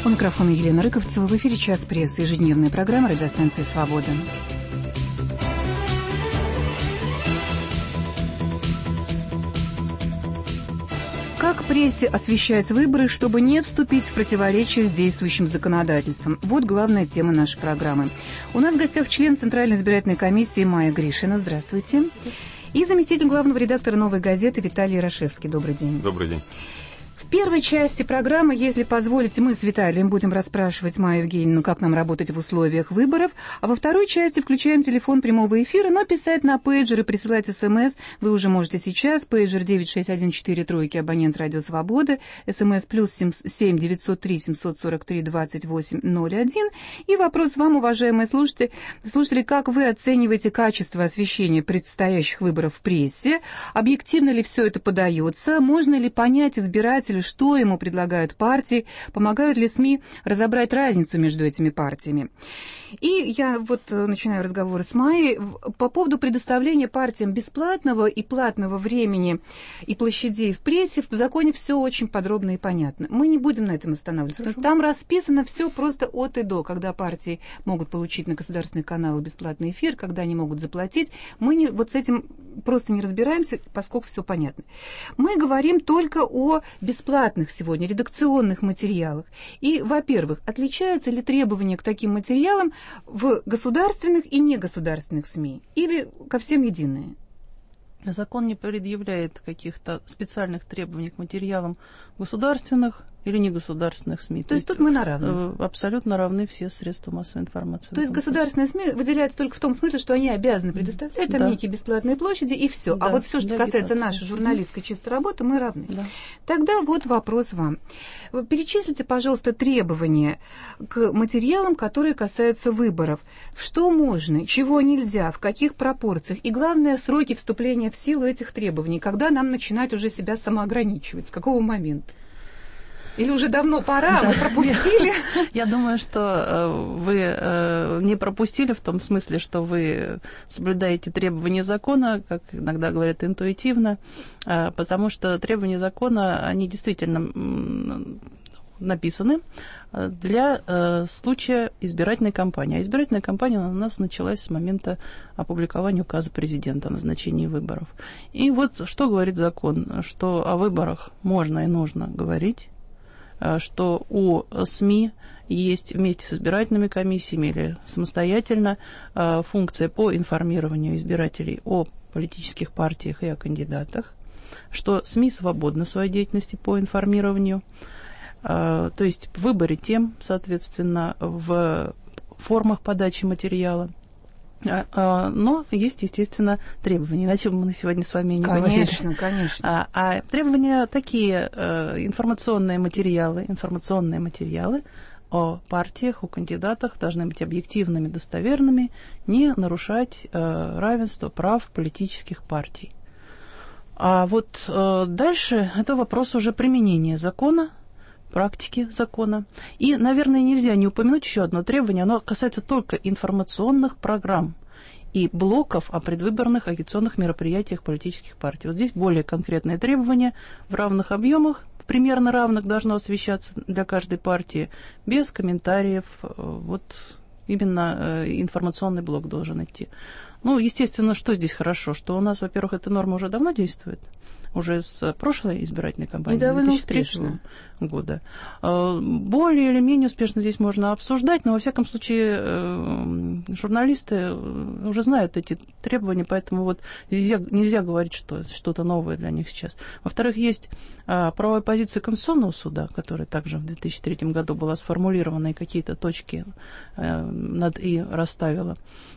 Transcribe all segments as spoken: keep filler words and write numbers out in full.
У микрофона Елена Рыковцева. В эфире «Час прессы», ежедневная программа радиостанции «Свобода». Как прессе освещать выборы, чтобы не вступить в противоречие с действующим законодательством? Вот главная тема нашей программы. У нас в гостях член Центральной избирательной комиссии Майя Гришина. Здравствуйте. И заместитель главного редактора «Новой газеты» Виталий Ярошевский. Добрый день. Добрый день. В первой части программы, если позволите, мы с Виталием будем расспрашивать Майю Евгеньевну, как нам работать в условиях выборов, а во второй части включаем телефон прямого эфира, но писать на пейджер и присылать смс вы уже можете сейчас. Пейджер девять шесть один четыре тройки, абонент «Радио Свобода», смс плюс семь девятьсот три семьсот сорок три двадцать восемь ноль один. И вопрос вам, уважаемые слушатели, слушатели, как вы оцениваете качество освещения предстоящих выборов в прессе? Объективно ли все это подается? Можно ли понять избирателю, что ему предлагают партии, помогают ли СМИ разобрать разницу между этими партиями. И я вот начинаю разговор с Майей по поводу предоставления партиям бесплатного и платного времени и площадей в прессе. В законе все очень подробно и понятно. Мы не будем на этом останавливаться. Хорошо. Там расписано все просто от и до, когда партии могут получить на государственные каналы бесплатный эфир, когда они могут заплатить. Мы не, вот с этим просто не разбираемся, поскольку все понятно. Мы говорим только о бесплатных сегодня редакционных материалах. И, во-первых, отличаются ли требования к таким материалам в государственных и негосударственных СМИ? Или ко всем единые? Закон не предъявляет каких-то специальных требований к материалам государственных или негосударственных СМИ. То, То есть тут мы на равных? Абсолютно равны все средства массовой информации. То есть государственные СМИ выделяются только в том смысле, что они обязаны предоставлять там да. некие бесплатные площади и все. Да. А вот все, что касается нашей журналистской чистой работы, мы равны. Да. Тогда вот вопрос вам. Перечислите, пожалуйста, требования к материалам, которые касаются выборов. Что можно, чего нельзя, в каких пропорциях. И главное, сроки вступления в силу этих требований. Когда нам начинать уже себя самоограничивать? С какого момента? Или уже давно пора, да. мы пропустили? Я, я думаю, что вы не пропустили в том смысле, что вы соблюдаете требования закона, как иногда говорят, интуитивно, потому что требования закона, они действительно написаны для случая избирательной кампании. А избирательная кампания у нас началась с момента опубликования указа президента о назначении выборов. И вот что говорит закон, что о выборах можно и нужно говорить, что у СМИ есть вместе с избирательными комиссиями или самостоятельно функция по информированию избирателей о политических партиях и о кандидатах, что СМИ свободны в своей деятельности по информированию, то есть в выборе тем, соответственно, в формах подачи материала. Но есть, естественно, требования, иначе мы сегодня с вами не конечно, говорили. Конечно, конечно. А, а требования такие, информационные материалы, информационные материалы о партиях, о кандидатах должны быть объективными, достоверными, не нарушать равенство прав политических партий. А вот дальше это вопрос уже применения закона, практики закона. И, наверное, нельзя не упомянуть еще одно требование, оно касается только информационных программ и блоков о предвыборных агитационных мероприятиях политических партий. Вот здесь более конкретные требования в равных объемах, примерно равных должно освещаться для каждой партии, без комментариев. Вот именно информационный блок должен идти. Ну, естественно, что здесь хорошо, что у нас, во-первых, эта норма уже давно действует, уже с прошлой избирательной кампании, две тысячи третьего года. Более или менее успешно здесь можно обсуждать, но, во всяком случае, журналисты уже знают эти требования, поэтому вот нельзя, нельзя говорить, что что-то новое для них сейчас. Во-вторых, есть правовая позиция Конституционного суда, которая также в две тысячи третьем году была сформулирована и какие-то точки над «и» расставила.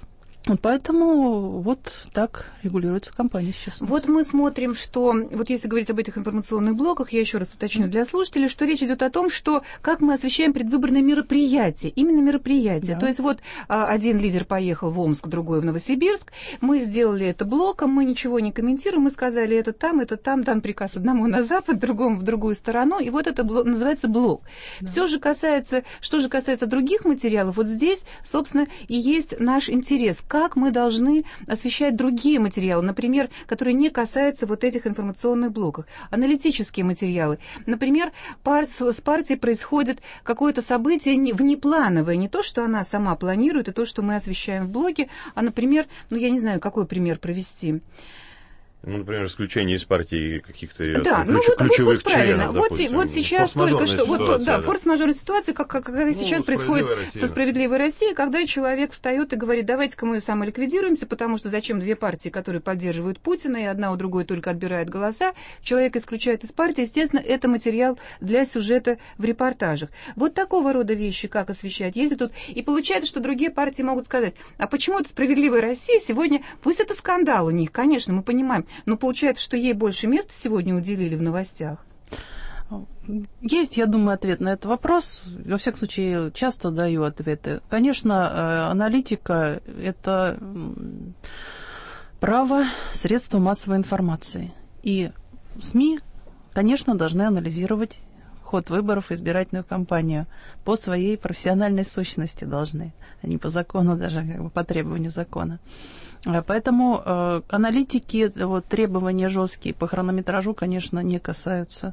Поэтому вот так регулируется кампания сейчас. Вот мы смотрим, что, вот если говорить об этих информационных блоках, я еще раз уточню для слушателей, что речь идет о том, что как мы освещаем предвыборные мероприятия, именно мероприятия. Да. То есть вот один лидер поехал в Омск, другой в Новосибирск, мы сделали это блоком, мы ничего не комментируем, мы сказали, это там, это там, дан приказ одному на запад, другому в другую сторону, и вот это блок, называется блок. Да. Все же касается, что же касается других материалов, вот здесь, собственно, и есть наш интерес. как мы должны освещать другие материалы, например, которые не касаются вот этих информационных блоков. Аналитические материалы. Например, пар- с партией происходит какое-то событие внеплановое, не то, что она сама планирует, и то, что мы освещаем в блоге, а, например, ну, я не знаю, какой пример привести. Ну, например, исключение из партии каких-то да, ключ, ну, вот, ключевых вот, вот членов, вот, допустим. вот сейчас только что, вот, да, да. форс-мажорная ситуация, как, как, как ну, сейчас происходит Россия. со «Справедливой Россией», когда человек встает и говорит, давайте-ка мы самоликвидируемся, потому что зачем две партии, которые поддерживают Путина, и одна у другой только отбирает голоса, человек исключает из партии, естественно, это материал для сюжета в репортажах. Вот такого рода вещи, как освещать, ездят тут, и получается, что другие партии могут сказать, а почему это «Справедливая Россия» сегодня, пусть это скандал у них, конечно, мы понимаем, но получается, что ей больше места сегодня уделили в новостях? Есть, я думаю, ответ на этот вопрос. Во всяком случае, часто даю ответы. Конечно, аналитика – это право средства массовой информации. И СМИ, конечно, должны анализировать ход выборов, избирательную кампанию по своей профессиональной сущности должны, а не по закону, даже как бы по требованию закона. Поэтому э, аналитики, вот, требования жесткие по хронометражу, конечно, не касаются.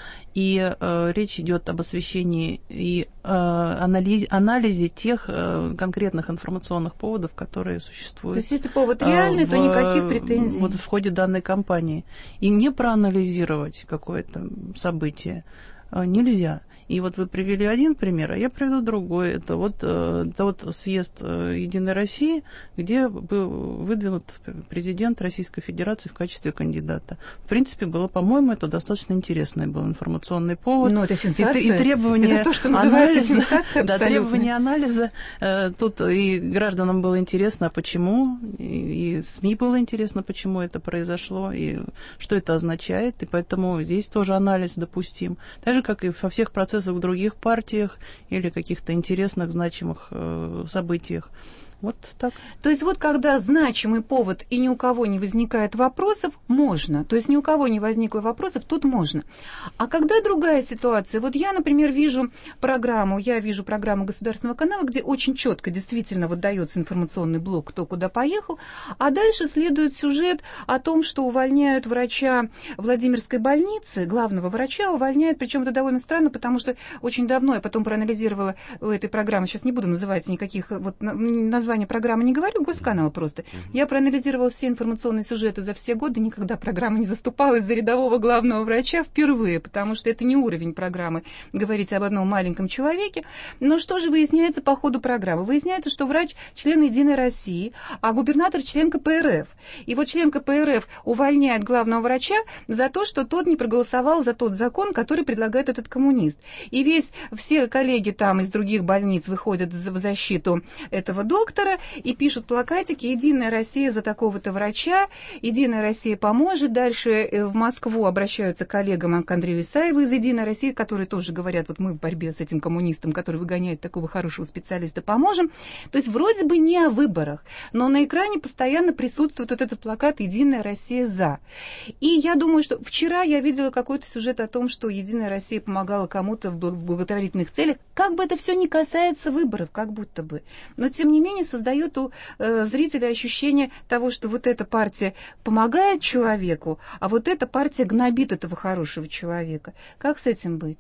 И э, речь идет об освещении и э, анализе, анализе тех э, конкретных информационных поводов, которые существуют. То есть, если повод реальный, э, в, то никаких претензий. Вот в ходе данной кампании. И не проанализировать какое-то событие э, нельзя. И вот вы привели один пример, а я приведу другой. Это вот, это вот съезд «Единой России», где был выдвинут президент Российской Федерации в качестве кандидата. В принципе, было, по-моему, это достаточно интересный был информационный повод. Ну, это сенсация. И, и требования это то, что называется анализа, сенсация да, требования анализа. Тут и гражданам было интересно, а почему, и, и СМИ было интересно, почему это произошло, и что это означает. И поэтому здесь тоже анализ допустим. Так же, как и во всех процессах в других партиях или каких-то интересных, значимых э, событиях. Вот так. То есть вот когда значимый повод и ни у кого не возникает вопросов, можно. То есть ни у кого не возникло вопросов, тут можно. А когда другая ситуация, вот я, например, вижу программу, я вижу программу государственного канала, где очень четко действительно вот дается информационный блок, кто куда поехал, а дальше следует сюжет о том, что увольняют врача Владимирской больницы, главного врача увольняют, причем это довольно странно, потому что очень давно я потом проанализировала у этой программы, сейчас не буду называть никаких вот названий, программы не говорю, госканал просто. Uh-huh. Я проанализировала все информационные сюжеты за все годы, никогда программа не заступалась за рядового главного врача впервые, потому что это не уровень программы говорить об одном маленьком человеке. Но что же выясняется по ходу программы? Выясняется, что врач член «Единой России», а губернатор член ка пэ эр эф. И вот член ка пэ эр эф увольняет главного врача за то, что тот не проголосовал за тот закон, который предлагает этот коммунист. И весь, все коллеги там из других больниц выходят в защиту этого доктора, и пишут плакатики «Единая Россия за такого-то врача», «Единая Россия поможет». Дальше в Москву обращаются к коллегам к Андрею Исаеву из «Единой России», которые тоже говорят, вот мы в борьбе с этим коммунистом, который выгоняет такого хорошего специалиста, поможем. То есть вроде бы не о выборах, но на экране постоянно присутствует вот этот плакат «Единая Россия за». И я думаю, что вчера я видела какой-то сюжет о том, что «Единая Россия» помогала кому-то в благотворительных целях. Как бы это все не касается выборов, как будто бы. Но тем не менее создает у э, зрителя ощущение того, что вот эта партия помогает человеку, а вот эта партия гнобит этого хорошего человека. Как с этим быть?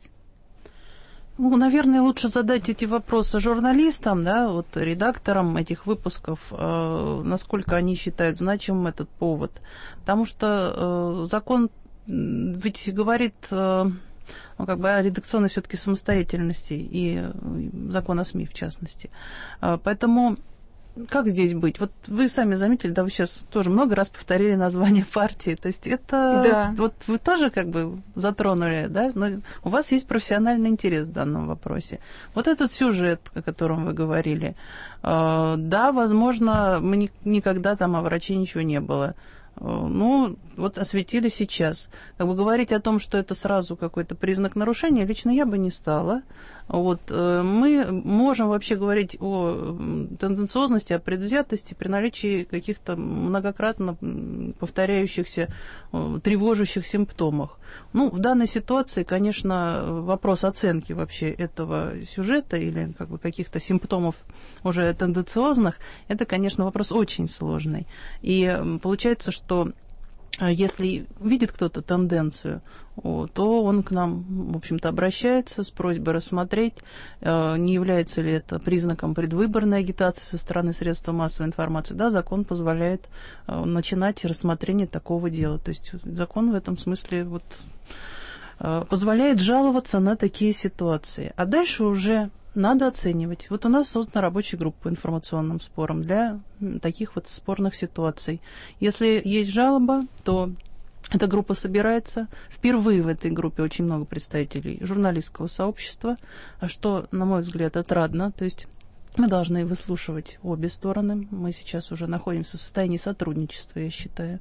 Ну, наверное, лучше задать эти вопросы журналистам, да, вот редакторам этих выпусков, э, насколько они считают значимым этот повод. Потому что э, закон ведь говорит э, ну, как бы о редакционной все-таки самостоятельности и закон о СМИ в частности. Э, поэтому как здесь быть? Вот вы сами заметили, да, вы сейчас тоже много раз повторили название партии. То есть это... Да. Вот вы тоже как бы затронули, да? Но у вас есть профессиональный интерес в данном вопросе. Вот этот сюжет, о котором вы говорили, э, да, возможно, мы ни, никогда там о враче ничего не было. Ну, вот осветили сейчас. Как бы говорить о том, что это сразу какой-то признак нарушения, лично я бы не стала. Вот, мы можем вообще говорить о тенденциозности, о предвзятости при наличии каких-то многократно повторяющихся, тревожащих симптомах. Ну, в данной ситуации, конечно, вопрос оценки вообще этого сюжета или как бы каких-то симптомов уже тенденциозных, это, конечно, вопрос очень сложный. И получается, что если видит кто-то тенденцию, то он к нам, в общем-то, обращается с просьбой рассмотреть, не является ли это признаком предвыборной агитации со стороны средств массовой информации. Да, закон позволяет начинать рассмотрение такого дела. То есть закон в этом смысле вот позволяет жаловаться на такие ситуации. А дальше уже надо оценивать. Вот у нас создана рабочая группа по информационным спорам для таких вот спорных ситуаций. Если есть жалоба, то эта группа собирается. Впервые в этой группе очень много представителей журналистского сообщества, что, на мой взгляд, отрадно. То есть мы должны выслушивать обе стороны. Мы сейчас уже находимся в состоянии сотрудничества, я считаю.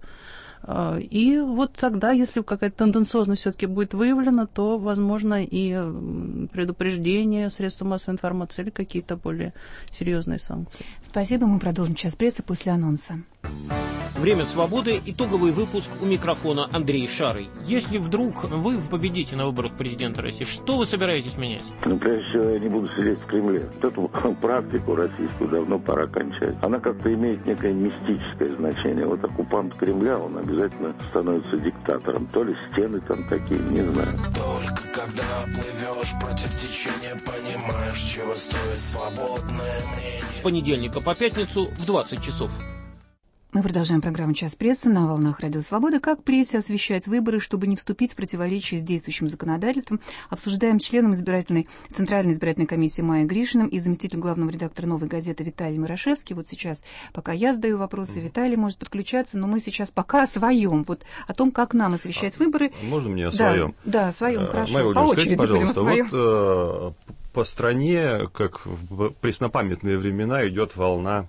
И вот тогда, если какая-то тенденциозность все-таки будет выявлена, то, возможно, и предупреждение средств массовой информации или какие-то более серьезные санкции. Спасибо. Мы продолжим час прессы после анонса. Время свободы. Итоговый выпуск. У микрофона Андрей Шарый. Если вдруг вы победите на выборах президента России, что вы собираетесь менять? Ну, прежде всего, я не буду сидеть в Кремле. Вот эту практику российскую давно пора кончать. Она как-то имеет некое мистическое значение. Вот оккупант Кремля, он обязательно становится диктатором. То ли стены там такие, не знаю. Только когда плывешь против течения, понимаешь, чего стоит свободное мнение. С понедельника по пятницу в двадцать часов. Мы продолжаем программу «Час прессы» на волнах Радио Свобода. Как прессе освещать выборы, чтобы не вступить в противоречие с действующим законодательством, обсуждаем с членом избирательной, Центральной избирательной комиссии Майей Гришиным и заместителем главного редактора «Новой газеты» Виталий Мирошевский. Вот сейчас, пока я задаю вопросы, Виталий может подключаться, но мы сейчас пока о своем, вот о том, как нам освещать а, выборы. Можно мне о да, своем? Да, о своем, хорошо. Майя По очереди, скажите, пожалуйста, будем о своем. Вот э, по стране, как в преснопамятные времена, идет волна,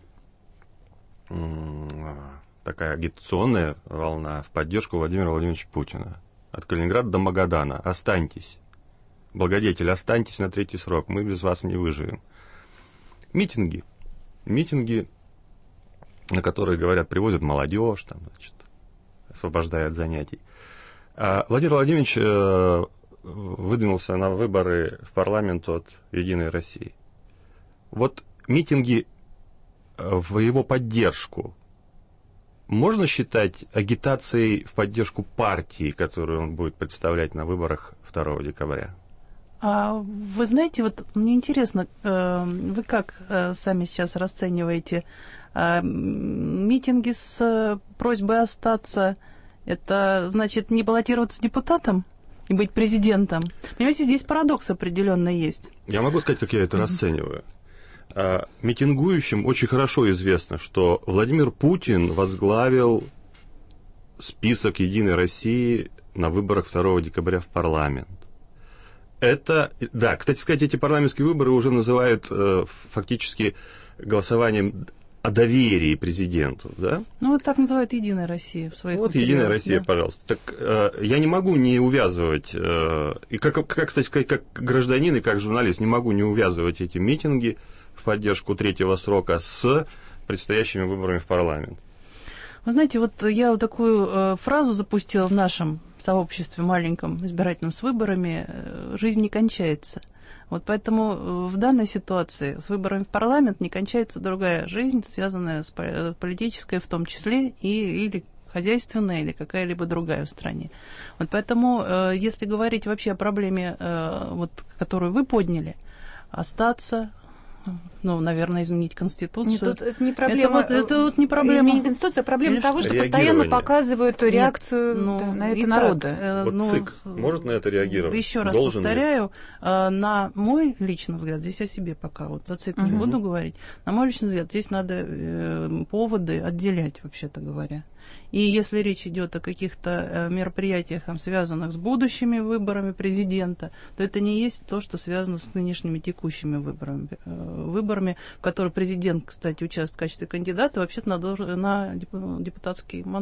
такая агитационная волна в поддержку Владимира Владимировича Путина. От Калининграда до Магадана. Останьтесь. Благодетель, останьтесь на третий срок. Мы без вас не выживем. Митинги. Митинги, на которые, говорят, привозят молодежь, там, значит, освобождая от занятий. А Владимир Владимирович э, выдвинулся на выборы в парламент от «Единой России». Вот митинги в его поддержку можно считать агитацией в поддержку партии, которую он будет представлять на выборах второго декабря? А вы знаете, вот мне интересно, вы как сами сейчас расцениваете митинги с просьбой остаться? Это значит не баллотироваться депутатом и быть президентом? Понимаете, здесь парадокс определенный есть. Я могу сказать, как я это расцениваю. Митингующим очень хорошо известно, что Владимир Путин возглавил список «Единой России» на выборах второго декабря в парламент. Это, да, кстати сказать, эти парламентские выборы уже называют э, фактически голосованием о доверии президенту, да? Ну, вот так называют «Единая Россия» в своих Вот материалах. «Единая Россия», да? Пожалуйста. Так э, я не могу не увязывать, э, и как, как, кстати сказать, как гражданин и как журналист, не могу не увязывать эти митинги в поддержку третьего срока с предстоящими выборами в парламент. Вы знаете, вот я вот такую э, фразу запустила в нашем сообществе маленьком, избирательном, с выборами. Э, жизнь не кончается. Вот поэтому э, в данной ситуации с выборами в парламент не кончается другая жизнь, связанная с политической в том числе, и, или хозяйственная, или какая-либо другая в стране. Вот поэтому, э, если говорить вообще о проблеме, э, вот, которую вы подняли, остаться... Ну, наверное, изменить Конституцию. Нет, тут это не проблема. Это вот, это вот не проблема. Изменить Конституцию, а проблема Или того, что? что постоянно показывают реакцию Нет, ну, да, на это так, народа. Э, вот ну, ЦИК может на это реагировать? Еще раз Должен повторяю, э, на мой личный взгляд, здесь о себе пока, вот за ЦИК угу. не буду говорить, на мой личный взгляд, здесь надо э, поводы отделять, вообще-то говоря. И если речь идет о каких-то мероприятиях, там, связанных с будущими выборами президента, то это не есть то, что связано с нынешними текущими выборами, выборами, в которых президент, кстати, участвует в качестве кандидата, вообще-то на, на депутатский мандат.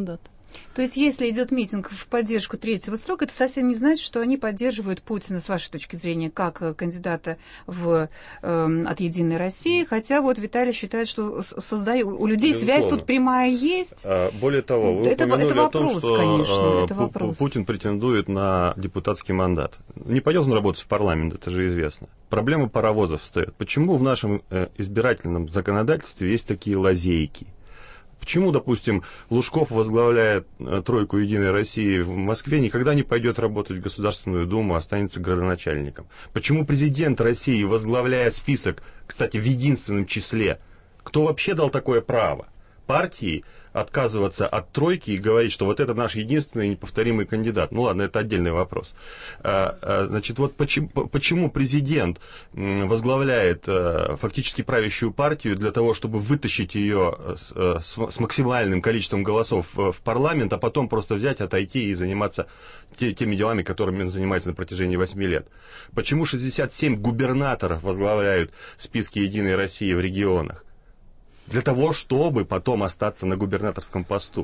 То есть, если идет митинг в поддержку третьего срока, это совсем не значит, что они поддерживают Путина, с вашей точки зрения, как кандидата в, э, от «Единой России», хотя вот Виталий считает, что создаю, у людей Безусловно. связь тут прямая есть. Более того, вы это, упомянули это вопрос, о том, что конечно, это Пу- вопрос. Путин претендует на депутатский мандат. Не пойдет он работать в парламент, это же известно. Проблема паровозов встает. Почему в нашем избирательном законодательстве есть такие лазейки? Почему, допустим, Лужков возглавляет тройку «Единой России» в Москве, никогда не пойдет работать в Государственную Думу, останется градоначальником? Почему президент России, возглавляя список, кстати, в единственном числе, кто вообще дал такое право партии отказываться от тройки и говорить, что вот это наш единственный неповторимый кандидат? Ну ладно, это отдельный вопрос. Значит, вот почему, почему президент возглавляет фактически правящую партию для того, чтобы вытащить ее с максимальным количеством голосов в парламент, а потом просто взять, отойти и заниматься теми делами, которыми он занимается на протяжении восьми лет? Почему шестьдесят семь губернаторов возглавляют списки «Единой России» в регионах? Для того, чтобы потом остаться на губернаторском посту.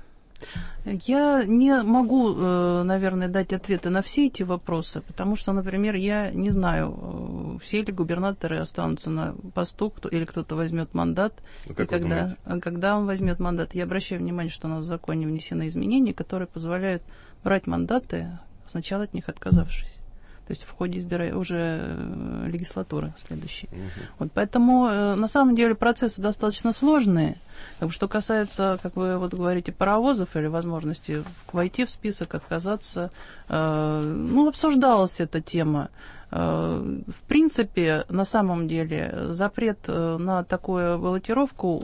Я не могу, наверное, дать ответы на все эти вопросы, потому что, например, я не знаю, все ли губернаторы останутся на посту, кто, или кто-то возьмет мандат. Ну, и когда, когда он возьмет мандат, я обращаю внимание, что у нас в законе внесены изменения, которые позволяют брать мандаты, сначала от них отказавшись. То есть в ходе избира... уже легислатуры следующей. Угу. Вот поэтому, на самом деле, процессы достаточно сложные. Как бы, что касается, как вы вот говорите, паровозов или возможности войти в список, отказаться, э, ну, обсуждалась эта тема. Э, в принципе, на самом деле, запрет на такую баллотировку,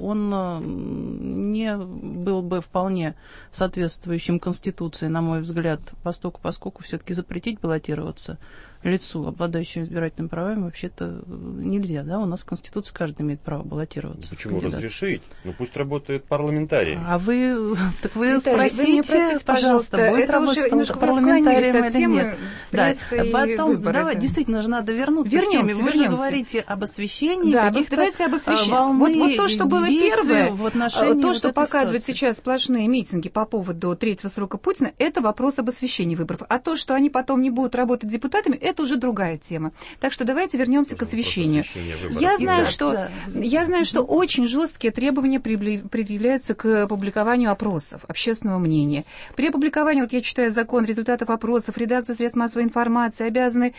он не был бы вполне соответствующим Конституции, на мой взгляд, поскольку, поскольку все-таки запретить баллотироваться лицу, обладающему избирательными правами, вообще-то нельзя, да? У нас в Конституции каждый имеет право баллотироваться. Почему разрешить? Ну пусть работает парламентарий. А вы, так вы Виталий, спросите, вы мне простите, пожалуйста, пожалуйста, будет это работать уже парламентарием или нет? Да, потом, выборы, давай, да. действительно же надо вернуться вернемся, к теме. Вы вернемся. же говорите об освещении да, каких-то давайте об освещении. волны вот, вот то, что было первое, в отношении то, вот что этой показывает ситуации. сейчас сплошные митинги по поводу третьего срока Путина, это вопрос об освещении выборов. А то, что они потом не будут работать депутатами, это уже другая тема. Так что давайте вернемся к освещению. Я знаю, да, что, да. я знаю, что очень жесткие требования предъявляются к публикованию опросов общественного мнения. При опубликовании, вот я читаю закон результатов опросов, редакция средств массовой информации обязаны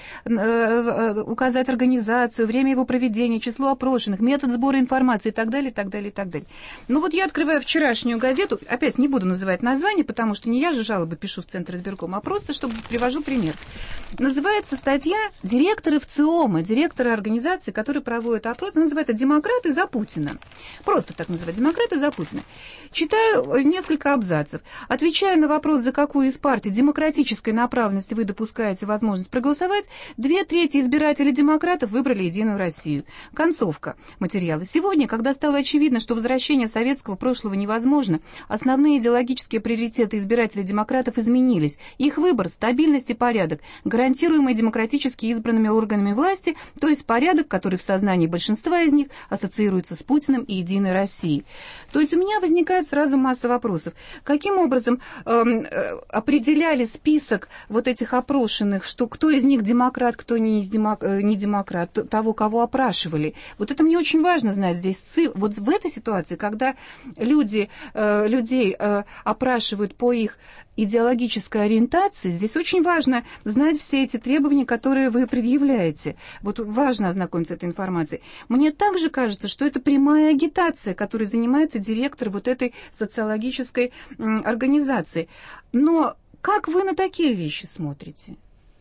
э, указать организацию, время его проведения, число опрошенных, метод сбора информации и так далее, и так далее, и так далее. Ну вот я открываю вчерашнюю газету, опять не буду называть название, потому что не я же жалобы пишу в Центр избиркома, а просто, чтобы привожу пример. Называется статья «Директоры в ЦИОМа», директоры организации, которые проводят опросы, называется «Демократы за Путина». Просто так называют «Демократы за Путина». Читаю несколько абзацев. Отвечая на вопрос, за какую из партий демократической направленности вы допускаете возможность проголосовать, две трети избирателей демократов выбрали «Единую Россию». Концовка материала. Сегодня, когда стало очевидно, что возвращение советского прошлого невозможно, основные идеологические приоритеты избирателей демократов изменились. Их выбор – стабильность и порядок, гарантируемый демократически избранными органами власти, то есть порядок, который в сознании большинства из них ассоциируется с Путиным и «Единой Россией». То есть у меня возникает сразу масса вопросов. Каким образом э, э, определяли список вот этих опрошенных, что кто из них демократ, кто не, демок, э, не демократ, того, кого опрашивали? Вот это мне очень важно знать здесь. Вот в этой ситуации, когда люди, э, людей э, опрашивают по их идеологической ориентации, здесь очень важно знать все эти требования, которые вы предъявляете. Вот важно ознакомиться с этой информацией. Мне также кажется, что это прямая агитация, которой занимается директор вот этой социологической м, организации. Но как вы на такие вещи смотрите?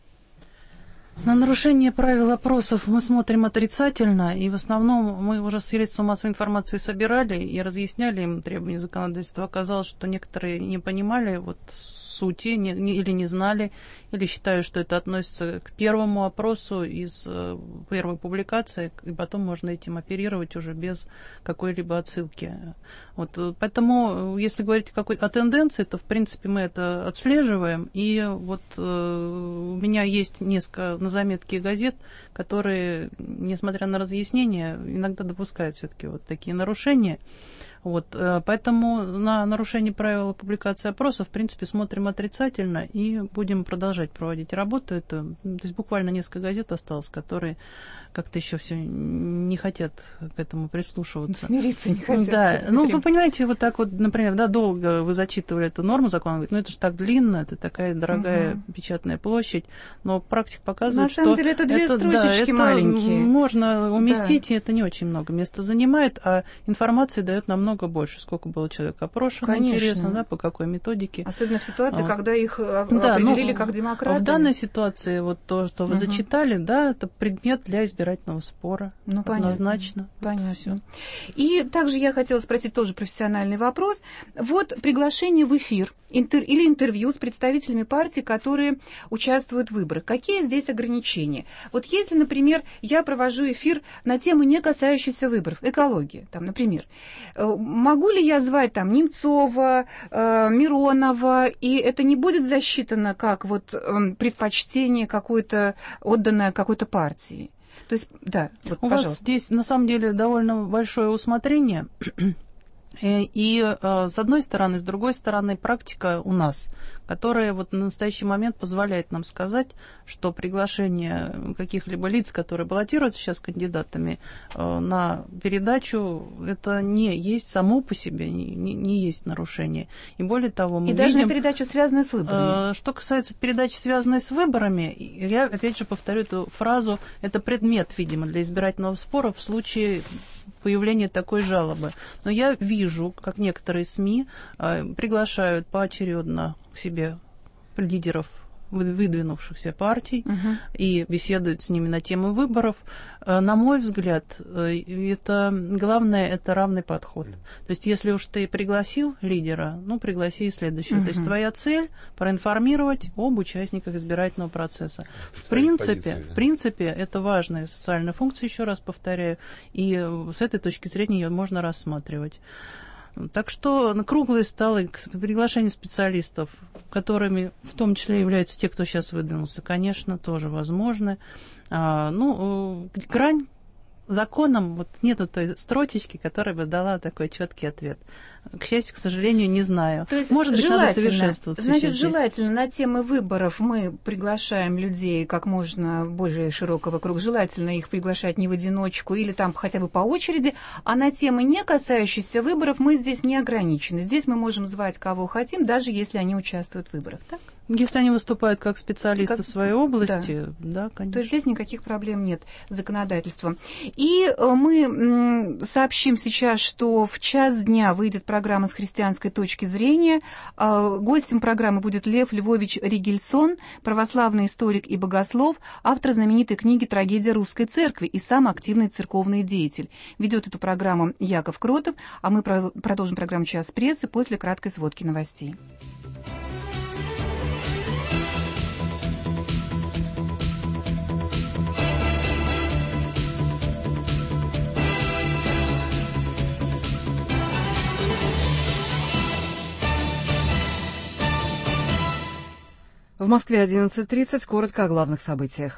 На нарушение правил опросов мы смотрим отрицательно, и в основном мы уже средства массовой информации собирали и разъясняли им требования законодательства. Оказалось, что некоторые не понимали вот сути не, не, или не знали, или считают, что это относится к первому опросу из э, первой публикации, и потом можно этим оперировать уже без какой-либо отсылки. Вот, поэтому, если говорить о, какой, о тенденции, то, в принципе, мы это отслеживаем, и вот э, у меня есть несколько на заметке газет, которые, несмотря на разъяснения, иногда допускают все-таки вот такие нарушения. Вот, поэтому на нарушение правил публикации опросов, в принципе, смотрим отрицательно и будем продолжать проводить работу. Это, то есть буквально несколько газет осталось, которые как-то еще все не хотят к этому прислушиваться. Смириться не хотят. Да, ну вы понимаете, вот так вот, например, да, долго вы зачитывали эту норму закона, говорит, ну это же так длинно, это такая дорогая угу. печатная площадь, но практика показывает, что... На самом деле это две это, строчечки да, это маленькие. Можно уместить, да. и это не очень много места занимает, а информации дает намного больше. Сколько было человек опрошено, Конечно. Интересно, да, по какой методике. Особенно в ситуации, вот. Когда их да, определили ну, как демократов. В данной ситуации, вот то, что вы угу. зачитали, да, это предмет для избирательного спора. Ну, однозначно. Понятно. И также я хотела спросить тоже профессиональный вопрос. Вот приглашение в эфир интер, или интервью с представителями партий, которые участвуют в выборах. Какие здесь ограничения? Вот если, например, я провожу эфир на тему, не касающуюся выборов, экология, там, например, могу ли я звать там Немцова, Миронова, и это не будет засчитано как вот предпочтение какое-то, отданное какой-то партии? То есть, да, вот, у пожалуйста. вас здесь на самом деле довольно большое усмотрение. И с одной стороны, с другой стороны, практика у нас, которая вот на настоящий момент позволяет нам сказать, что приглашение каких-либо лиц, которые баллотируются сейчас кандидатами на передачу, это не есть само по себе, не, не есть нарушение. И более того, мы И видим, даже на передачу, связанную с выборами. Что касается передачи, связанной с выборами, я опять же повторю эту фразу, это предмет, видимо, для избирательного спора в случае появления такой жалобы. Но я вижу, как некоторые СМИ э, приглашают поочередно к себе лидеров выдвинувшихся партий uh-huh. и беседуют с ними на тему выборов. На мой взгляд, это главное, это равный подход. То есть, если уж ты пригласил лидера, ну, пригласи и следующего. Uh-huh. То есть, твоя цель проинформировать об участниках избирательного процесса. В принципе, позиции, да. в принципе, это важная социальная функция, еще раз повторяю, и с этой точки зрения ее можно рассматривать. Так что на круглые столы к приглашению специалистов, которыми в том числе являются те, кто сейчас выдвинулся, конечно, тоже возможны. А, ну, грань законом, вот нету той строчечки, которая бы дала такой четкий ответ. К счастью, к сожалению, не знаю. То есть Может быть, надо совершенствоваться. Значит, желательно на темы выборов мы приглашаем людей как можно более широкого круга. Желательно их приглашать не в одиночку или там хотя бы по очереди. А на темы, не касающиеся выборов, мы здесь не ограничены. Здесь мы можем звать кого хотим, даже если они участвуют в выборах. Так? Если они выступают как специалисты как... в своей области, да. да, конечно. То есть здесь никаких проблем нет с законодательством. И мы сообщим сейчас, что в час дня выйдет программа с христианской точки зрения. Гостем программы будет Лев Львович Ригельсон, православный историк и богослов, автор знаменитой книги «Трагедия русской церкви» и сам активный церковный деятель. Ведет эту программу Яков Кротов, а мы продолжим программу «Час прессы» после краткой сводки новостей. В Москве одиннадцать тридцать, коротко о главных событиях.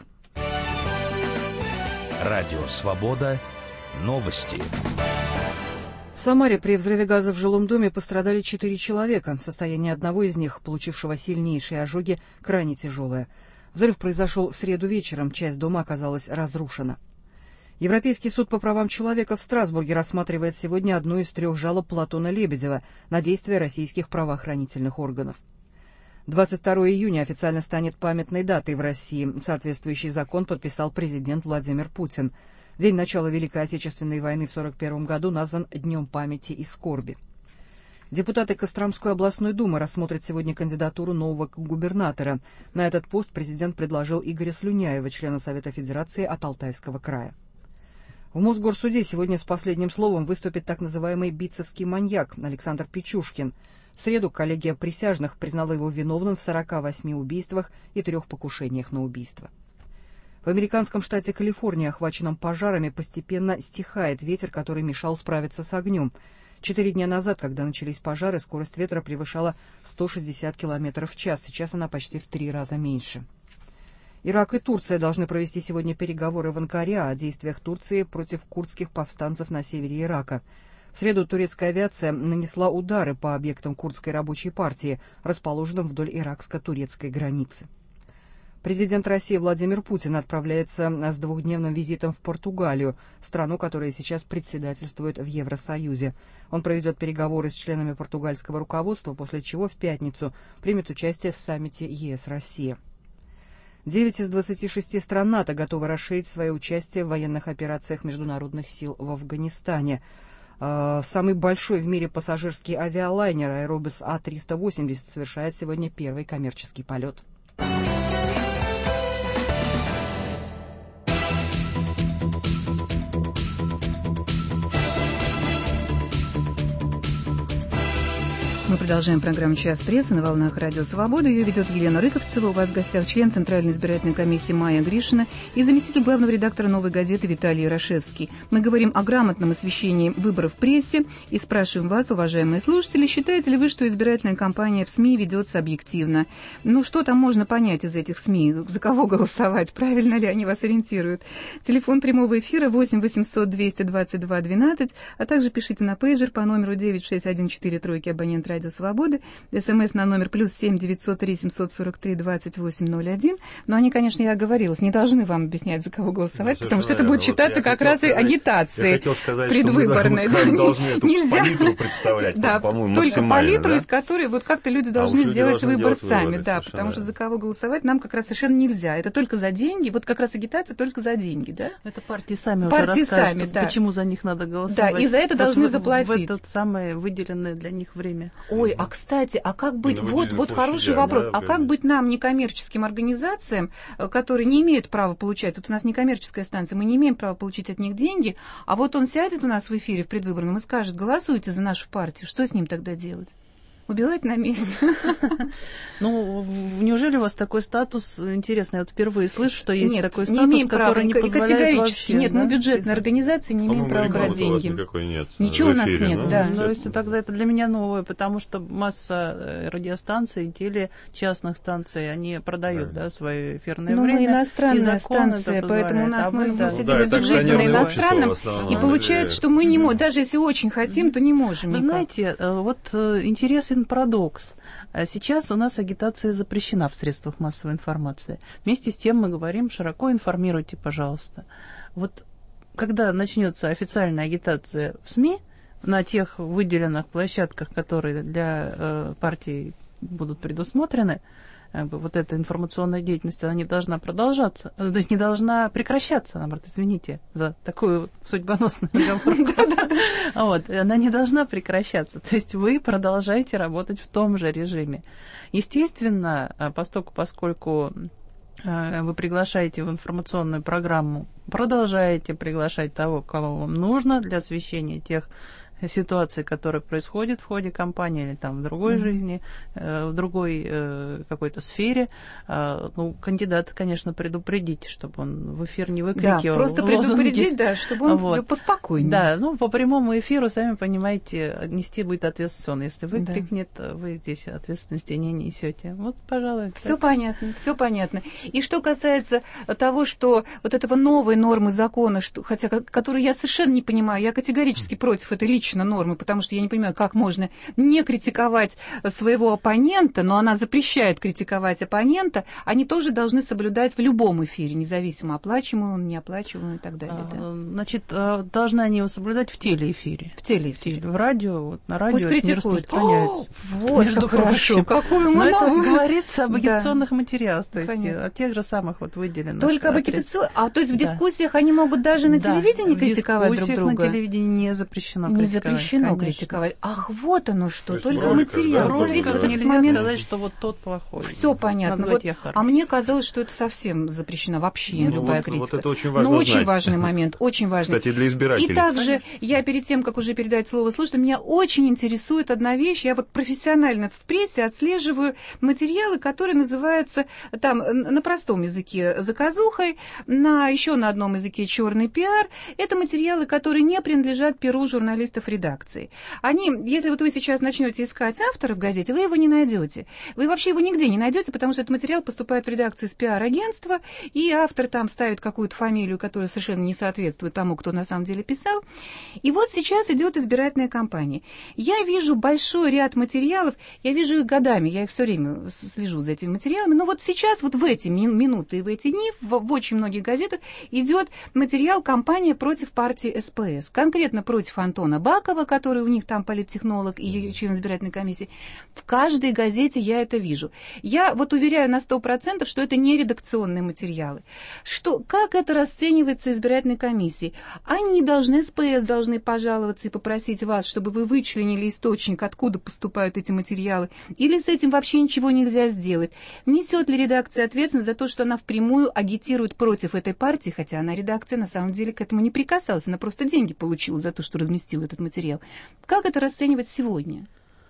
Радио «Свобода». Новости. В Самаре при взрыве газа в жилом доме пострадали четыре человека. Состояние одного из них, получившего сильнейшие ожоги, крайне тяжелое. Взрыв произошел в среду вечером, часть дома оказалась разрушена. Европейский суд по правам человека в Страсбурге рассматривает сегодня одну из трех жалоб Платона Лебедева на действия российских правоохранительных органов. двадцать второго июня официально станет памятной датой в России. Соответствующий закон подписал президент Владимир Путин. День начала Великой Отечественной войны в сорок первом году назван Днем памяти и скорби. Депутаты Костромской областной думы рассмотрят сегодня кандидатуру нового губернатора. На этот пост президент предложил Игоря Слюняева, члена Совета Федерации от Алтайского края. В Мосгорсуде сегодня с последним словом выступит так называемый битцевский маньяк Александр Печушкин. В среду коллегия присяжных признала его виновным в сорока восьми убийствах и трех покушениях на убийство. В американском штате Калифорния, охваченном пожарами, постепенно стихает ветер, который мешал справиться с огнем. Четыре дня назад, когда начались пожары, скорость ветра превышала сто шестьдесят километров в час. Сейчас она почти в три раза меньше. Ирак и Турция должны провести сегодня переговоры в Анкаре о действиях Турции против курдских повстанцев на севере Ирака. В среду турецкая авиация нанесла удары по объектам курдской рабочей партии, расположенным вдоль иракско-турецкой границы. Президент России Владимир Путин отправляется с двухдневным визитом в Португалию, страну, которая сейчас председательствует в Евросоюзе. Он проведет переговоры с членами португальского руководства, после чего в пятницу примет участие в саммите ЕС-Россия. Девять из двадцати шести стран НАТО готовы расширить свое участие в военных операциях международных сил в Афганистане. Самый большой в мире пассажирский авиалайнер Аэробус А триста восемьдесят совершает сегодня первый коммерческий полет. Мы продолжаем программу «Час прессы» на волнах Радио Свобода. Ее ведет Елена Рыковцева. У вас в гостях член Центральной избирательной комиссии Майя Гришина и заместитель главного редактора «Новой газеты» Виталий Ярошевский. Мы говорим о грамотном освещении выборов в прессе и спрашиваем вас, уважаемые слушатели, считаете ли вы, что избирательная кампания в СМИ ведется объективно? Ну, что там можно понять из этих СМИ? За кого голосовать? Правильно ли они вас ориентируют? Телефон прямого эфира восемь восемьсот двести двадцать два двенадцать, а также пишите на пейджер по номеру девять шесть один четыре тройки абонент Радио Свободы, СМС на номер плюс семь девятьсот три семьсот сорок три двадцать восемь ноль один. Но они, конечно, я оговорилась, не должны вам объяснять, за кого голосовать, ну, потому что это будет считаться вот как раз и агитацией я хотел сказать, предвыборной. Что мы, мы должны эту нельзя палитру представлять, да, по-моему, только палитру, да? из которой вот как-то люди должны а сделать должны выбор делать сами, выводы, да, потому что верно. За кого голосовать нам как раз совершенно нельзя. Это только за деньги, вот как раз агитация только за деньги, да? Это партии сами партии уже расскажут, сами, да. почему за них надо голосовать. Да, и за это вот должны в, заплатить. В это самое выделенное для них время. Ой, а кстати, а как быть, на вот, вот хороший площадях, вопрос, да, а как быть нам, некоммерческим организациям, которые не имеют права получать, вот у нас некоммерческая станция, мы не имеем права получить от них деньги, а вот он сядет у нас в эфире в предвыборном и скажет, голосуйте за нашу партию, что с ним тогда делать? Убивать на месте. Ну, неужели у вас такой статус интересный? Я вот впервые слышу, что есть нет, такой не статус, который права, не позволяет категорически. вообще, Нет, да? мы бюджетная организация, не имеем права брать деньги. Никакой нет. Ничего у нас эфире, нет, ну, да. Ну, то есть тогда это для меня новое, потому что масса радиостанций, теле частных станций, они продают, да, свое эфирное ну, время. мы иностранная станция, поэтому у нас мы, мы да. сидим да, в бюджете на иностранном, основном, и получается, что мы не можем, даже если очень хотим, то не можем. Вы никак. знаете, вот интересен парадокс. Сейчас у нас агитация запрещена в средствах массовой информации. Вместе с тем мы говорим, широко информируйте, пожалуйста. Вот когда начнется официальная агитация в СМИ на тех выделенных площадках, которые для э, партий будут предусмотрены, вот эта информационная деятельность, она не должна продолжаться, то есть не должна прекращаться, наоборот, извините за такую судьбоносную оговорку. Вот, она не должна прекращаться, то есть вы продолжаете работать в том же режиме. Естественно, поскольку, поскольку вы приглашаете в информационную программу, продолжаете приглашать того, кого вам нужно для освещения тех ситуации, которые происходят в ходе кампании или там в другой mm-hmm. жизни, э, в другой э, какой-то сфере. Э, ну, кандидата, конечно, предупредить, чтобы он в эфир не выкрикивал. Да, просто лозунги. предупредить, да, чтобы он вот. поспокойнее. Да, ну, по прямому эфиру, сами понимаете, нести будет ответственность он. Если выкрикнет, да. вы здесь ответственности не несете. Вот, пожалуй. Все понятно, все понятно. И что касается того, что вот этого новой нормы закона, что, хотя которую я совершенно не понимаю, я категорически против этой личной нормы, потому что я не понимаю, как можно не критиковать своего оппонента, но она запрещает критиковать оппонента, они тоже должны соблюдать в любом эфире, независимо, оплачиваемый он, неоплачиваемый и так далее. Да. Значит, должны они его соблюдать в телеэфире. В телеэфире. В радио, вот, на радио Пусть это не распространяется. Вот, как хорошо. Какую мы это новую... говорится об агитационных да. материалах, то есть Понятно. о тех же самых вот выделенных. Только об агитационных... А то есть в дискуссиях да. они могут даже на да. телевидении критиковать друг друга? В дискуссиях на телевидении не запрещено критиковать. запрещено критиковать. Ах, вот оно что, только роликах, материал. да, В роликах вот нельзя момент... сказать, что вот тот плохой. Все понятно. Вот, а мне казалось, что это совсем запрещено вообще, ну, любая вот, критика. Вот это очень важно Но очень знать. важный момент, очень важный. Кстати, для избирателей. И также я перед тем, как уже передать слово слушателям, меня очень интересует одна вещь. Я вот профессионально в прессе отслеживаю материалы, которые называются там на простом языке заказухой, на еще на одном языке черный пиар. Это материалы, которые не принадлежат перу журналистов редакции. Они, если вот вы сейчас начнете искать автора в газете, вы его не найдете. Вы вообще его нигде не найдете, потому что этот материал поступает в редакцию с пиар-агентства, и автор там ставит какую-то фамилию, которая совершенно не соответствует тому, кто на самом деле писал. И вот сейчас идет избирательная кампания. Я вижу большой ряд материалов, я вижу их годами, я их все время слежу за этими материалами, но вот сейчас, вот в эти минуты и в эти дни, в, в очень многих газетах идет материал «Кампания против партии СПС», конкретно против Антона Бакова, который у них там политтехнолог и член избирательной комиссии. В каждой газете я это вижу. Я вот уверяю на сто процентов, что это не редакционные материалы. Что, как это расценивается избирательной комиссией? Они должны, СПС должны пожаловаться и попросить вас, чтобы вы вычленили источник, откуда поступают эти материалы, или с этим вообще ничего нельзя сделать? Несет ли редакция ответственность за то, что она впрямую агитирует против этой партии, хотя она, редакция, на самом деле к этому не прикасалась, она просто деньги получила за то, что разместила этот материал. Как это расценивать сегодня?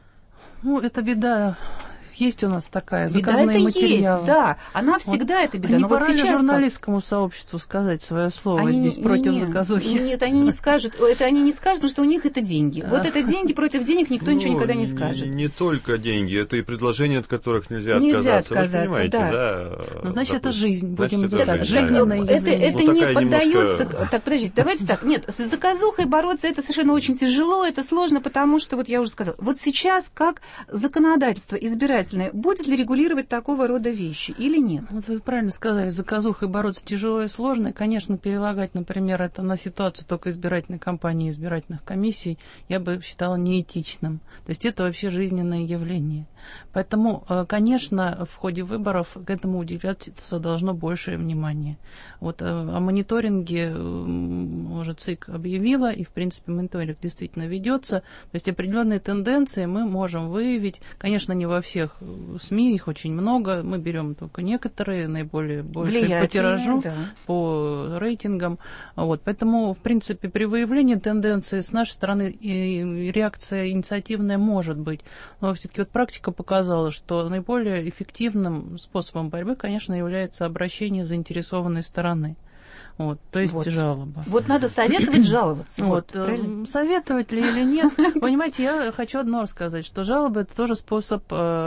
Ну, это беда. Есть у нас такая, беда заказные это материалы. Есть, да, она всегда вот, это беда. Не но пора вот ли сейчас журналистскому как... сообществу сказать свое слово они, здесь против нет, заказухи? Нет, они не скажут. Это они не скажут, потому что у них это деньги. Вот это деньги против денег, никто ну, ничего никогда не скажет. Не, не только деньги, это и предложения, от которых нельзя, нельзя отказаться. отказаться. Вы понимаете, да. да? Ну, значит, допустим. это жизнь. Будем Значит, так, это жизненное да. Это, это ну, не поддается... немножко... Так, подождите, давайте так. Нет, с заказухой бороться это совершенно очень тяжело, это сложно, потому что, вот я уже сказала, вот сейчас как законодательство избирательное будет ли регулировать такого рода вещи или нет? Вот вы правильно сказали, с заказухой бороться тяжело и сложно. И, конечно, перелагать, например, это на ситуацию только избирательной кампании, избирательных комиссий, я бы считала неэтичным. То есть это вообще жизненное явление. Поэтому, конечно, в ходе выборов к этому уделяться должно большее внимание. Вот о мониторинге уже ЦИК объявила, и, в принципе, мониторинг действительно ведется. То есть определенные тенденции мы можем выявить. Конечно, не во всех СМИ, их очень много. Мы берем только некоторые, наиболее большие по тиражу, да. по рейтингам. Вот. Поэтому, в принципе, при выявлении тенденции с нашей стороны реакция инициативная может быть. Но все-таки вот практика показала, что наиболее эффективным способом борьбы, конечно, является обращение заинтересованной стороны. Вот, то есть вот. жалоба. Вот надо советовать жаловаться. Вот, вот, советовать ли или нет, понимаете, я хочу одно рассказать, что жалоба – это тоже способ,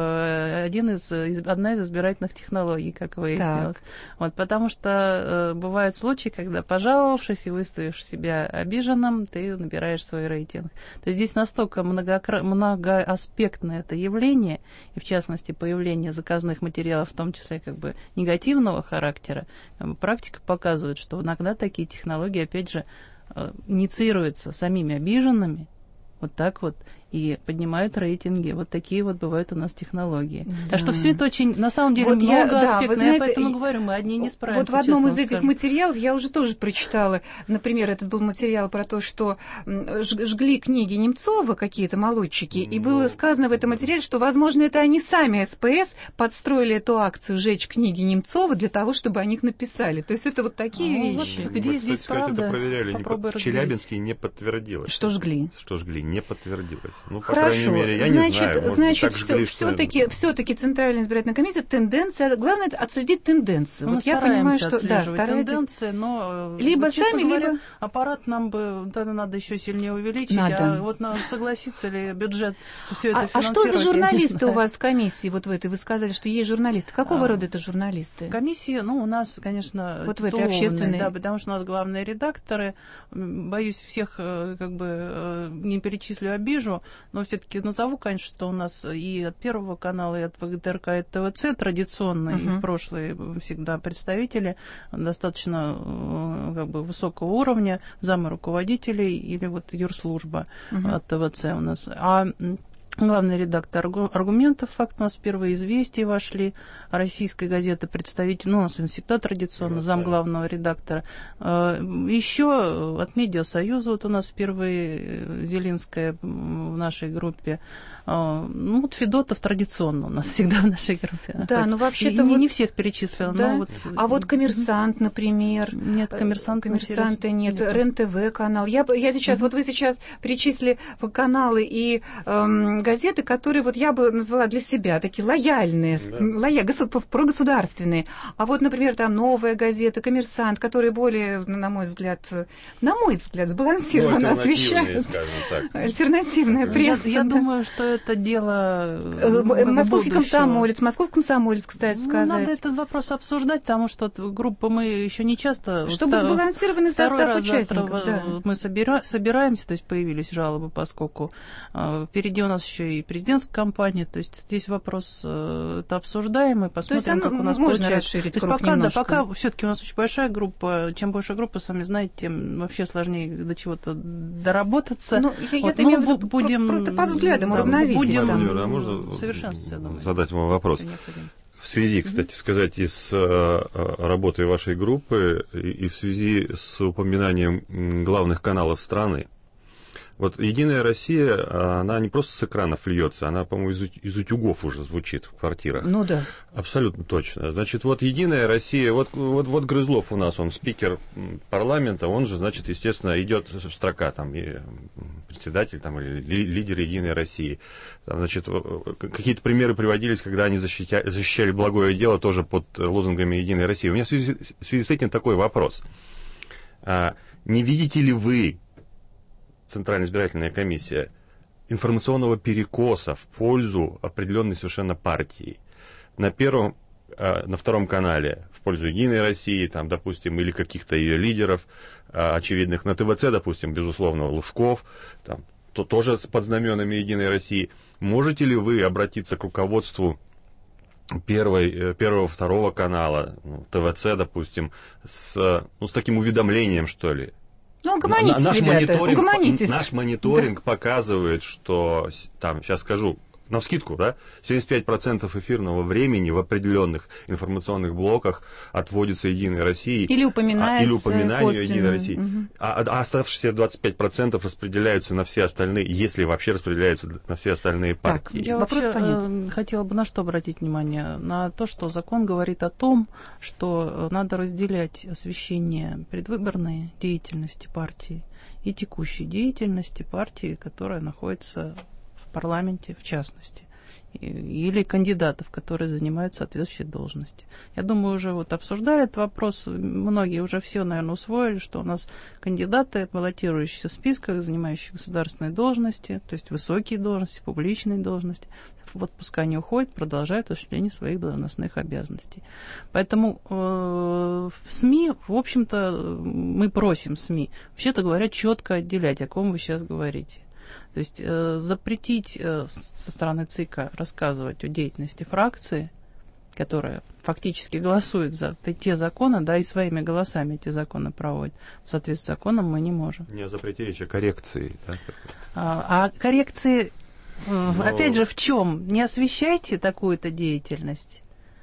один из, одна из избирательных технологий, как выяснилось. Вот, потому что бывают случаи, когда, пожаловавшись и выставив себя обиженным, ты набираешь свой рейтинг. То есть здесь настолько многокра... многоаспектное это явление, и в частности появление заказных материалов, в том числе как бы негативного характера, практика показывает, что иногда такие технологии, опять же, инициируются самими обиженными, вот так вот, и поднимают рейтинги. Вот такие вот бывают у нас технологии. Да. Так что все это очень, на самом деле, вот многоаспектно. Я, да, я поэтому говорю, мы одни не справимся. Вот в одном из этих скажем. материалов я уже тоже прочитала, например, этот был материал про то, что жгли книги Немцова какие-то молодчики, ну. и было сказано в этом материале, что, возможно, это они сами, СПС, подстроили эту акцию «Жечь книги Немцова» для того, чтобы они их написали. То есть это вот такие а, вещи. Вот где мы, здесь кстати, правда? Это проверяли. Не по... В Челябинске не подтвердилось. Что жгли? Что жгли, не подтвердилось. Ну, по Хорошо, крайней мере, я значит, не знаю, значит, все, все-таки, все-таки Центральная избирательная комиссия, тенденция, главное отследить тенденцию. Мы вот я понимаю, что да, тенденции, но либо вот, сами, говоря, либо аппарат нам бы тогда надо еще сильнее увеличить, надо. А вот нам согласится ли бюджет все это а, финансировать? А что за журналисты у вас в комиссии вот в этой? Вы сказали, что есть журналисты. Какого а, рода это журналисты? Комиссия, ну, у нас, конечно, вот в этой общественной, да, потому что у нас главные редакторы. Боюсь, всех как бы не перечислю, обижу, но все-таки назову, конечно, что у нас и от Первого канала, и от ВГТРК, и от ТВЦ традиционно, uh-huh. и в прошлые всегда представители достаточно как бы высокого уровня, замы руководителей или вот юрслужба uh-huh. от ТВЦ у нас. А главный редактор «Аргументов», факт, у нас впервые «Известия» вошли, российской газеты представитель, ну, у нас всегда традиционно, зам главного редактора. Еще от «Медиасоюза» вот у нас впервые Зелинская в нашей группе. Ну, вот Федотов традиционно у нас всегда в нашей группе. Да, хоть но вообще-то... Не, вот... не всех перечислила, да? но вот... А вот «Коммерсант», например. Нет, «Коммерсант». «Коммерсанта» нет, РЕН-ТВ канал. Я, я сейчас, mm-hmm. вот вы сейчас перечислили каналы и эм, газеты, которые вот я бы назвала для себя такие лояльные, да. лоя... прогосударственные. А вот, например, там «Новая газета», «Коммерсант», которые более, на мой взгляд, на мой взгляд, сбалансированно ну, освещают. Альтернативная пресса. Я, я думаю, что это дело Московский комсомолец, Московский комсомолец, кстати сказать. Ну, надо этот вопрос обсуждать, потому что группа мы еще не часто... Чтобы вот, сбалансированный состав участников. Да. Мы собира... собираемся, то есть появились жалобы, поскольку э, впереди у нас еще и президентская кампания, то есть здесь вопрос э, это обсуждаемый, посмотрим, как у нас можно получается. Расширить то есть пока, да, пока все-таки у нас очень большая группа, чем больше группа, сами знаете, тем вообще сложнее до чего-то доработаться. Ну, я, вот, я ну, имею будем, просто по взглядам да, уравновесить. Будем Владимир, а можно задать вам вопрос? В связи, кстати сказать, и с работой вашей группы, и в связи с упоминанием главных каналов страны. Вот «Единая Россия», она не просто с экранов льется, она, по-моему, из, из утюгов уже звучит в квартирах. Ну да. Абсолютно точно. Значит, вот «Единая Россия», вот, вот, вот Грызлов у нас, он спикер парламента, он же, значит, естественно, идет строка, там, и председатель, там, или лидер «Единой России». Там, значит, какие-то примеры приводились, когда они защищали, защищали благое дело тоже под лозунгами «Единой России». У меня в связи, в связи с этим такой вопрос. А, не видите ли вы, Центральная избирательная комиссия, информационного перекоса в пользу определенной совершенно партии? На первом, на втором канале в пользу «Единой России», там, допустим, или каких-то ее лидеров очевидных, на ТВЦ, допустим, безусловно, Лужков, там, то тоже под знаменами «Единой России». Можете ли вы обратиться к руководству первой, первого, второго канала, ну, ТВЦ, допустим, с, ну, с таким уведомлением, что ли? Ну, угомонитесь, наш ребята, мониторинг, угомонитесь. Наш мониторинг да. показывает, что, там, сейчас скажу, навскидку, да, семьдесят пять процентов эфирного времени в определенных информационных блоках отводится «Единой России». Или упоминается а, или упоминанию косвенно. «Единой России». Угу. А, а оставшиеся двадцать пять процентов распределяются на все остальные, если вообще распределяются на все остальные партии. Так, я Вопрос вообще понятен. хотела бы на что обратить внимание? На то, что закон говорит о том, что надо разделять освещение предвыборной деятельности партии и текущей деятельности партии, которая находится в парламенте, в частности, или кандидатов, которые занимают соответствующие должности. Я думаю, уже вот обсуждали этот вопрос, многие уже все, наверное, усвоили, что у нас кандидаты, баллотирующиеся в списках, занимающие государственные должности, то есть высокие должности, публичные должности, в отпуска не уходят, продолжают осуществление своих должностных обязанностей. Поэтому э, в СМИ, в общем-то, мы просим СМИ, вообще-то говоря, четко отделять, о ком вы сейчас говорите. То есть э, запретить э, со стороны ЦИКа рассказывать о деятельности фракции, которая фактически голосует за те законы, да, и своими голосами эти законы проводит. В соответствии с законом мы не можем. Не о запрете речи, а коррекции. Да? А, а коррекции, Но... опять же, в чем? Не освещайте такую-то деятельность.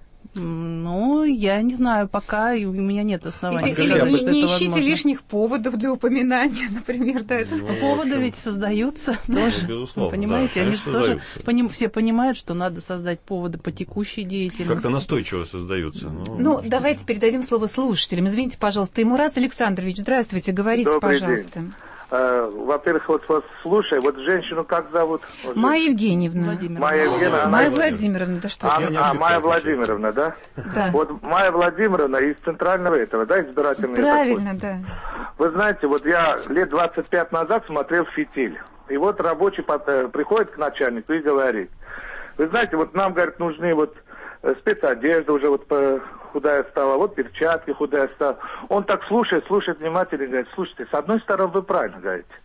Ну, я не знаю, пока у меня нет оснований. Или, или не, не ищите возможно. Лишних поводов для упоминания, например, да, это. Ну, поводы ведь создаются тоже. Ну, безусловно, понимаете, да, они же тоже поним, все понимают, что надо создать поводы по текущей деятельности. Как-то настойчиво создаются. Ну, ну давайте передадим слово слушателям. Извините, пожалуйста, Таймураз Александрович, здравствуйте, говорите, Добрый пожалуйста. День. Во-первых, вот вас слушаю, вот женщину как зовут? Майя Евгеньевна. Майя Евгеньевна. Майя Владимировна, да что а, а, Майя Владимировна, да? Да. Вот Майя Владимировна из центрального этого, да, избирательного. Правильно, да. Вы знаете, вот я лет двадцать пять назад смотрел «Фитиль», и вот рабочий приходит к начальнику и говорит, вы знаете, вот нам, говорит, нужны вот спецодежда уже вот по... худая стала, вот перчатки худая стала. Он так слушает, слушает внимательно и говорит, слушайте, с одной стороны вы правильно говорите,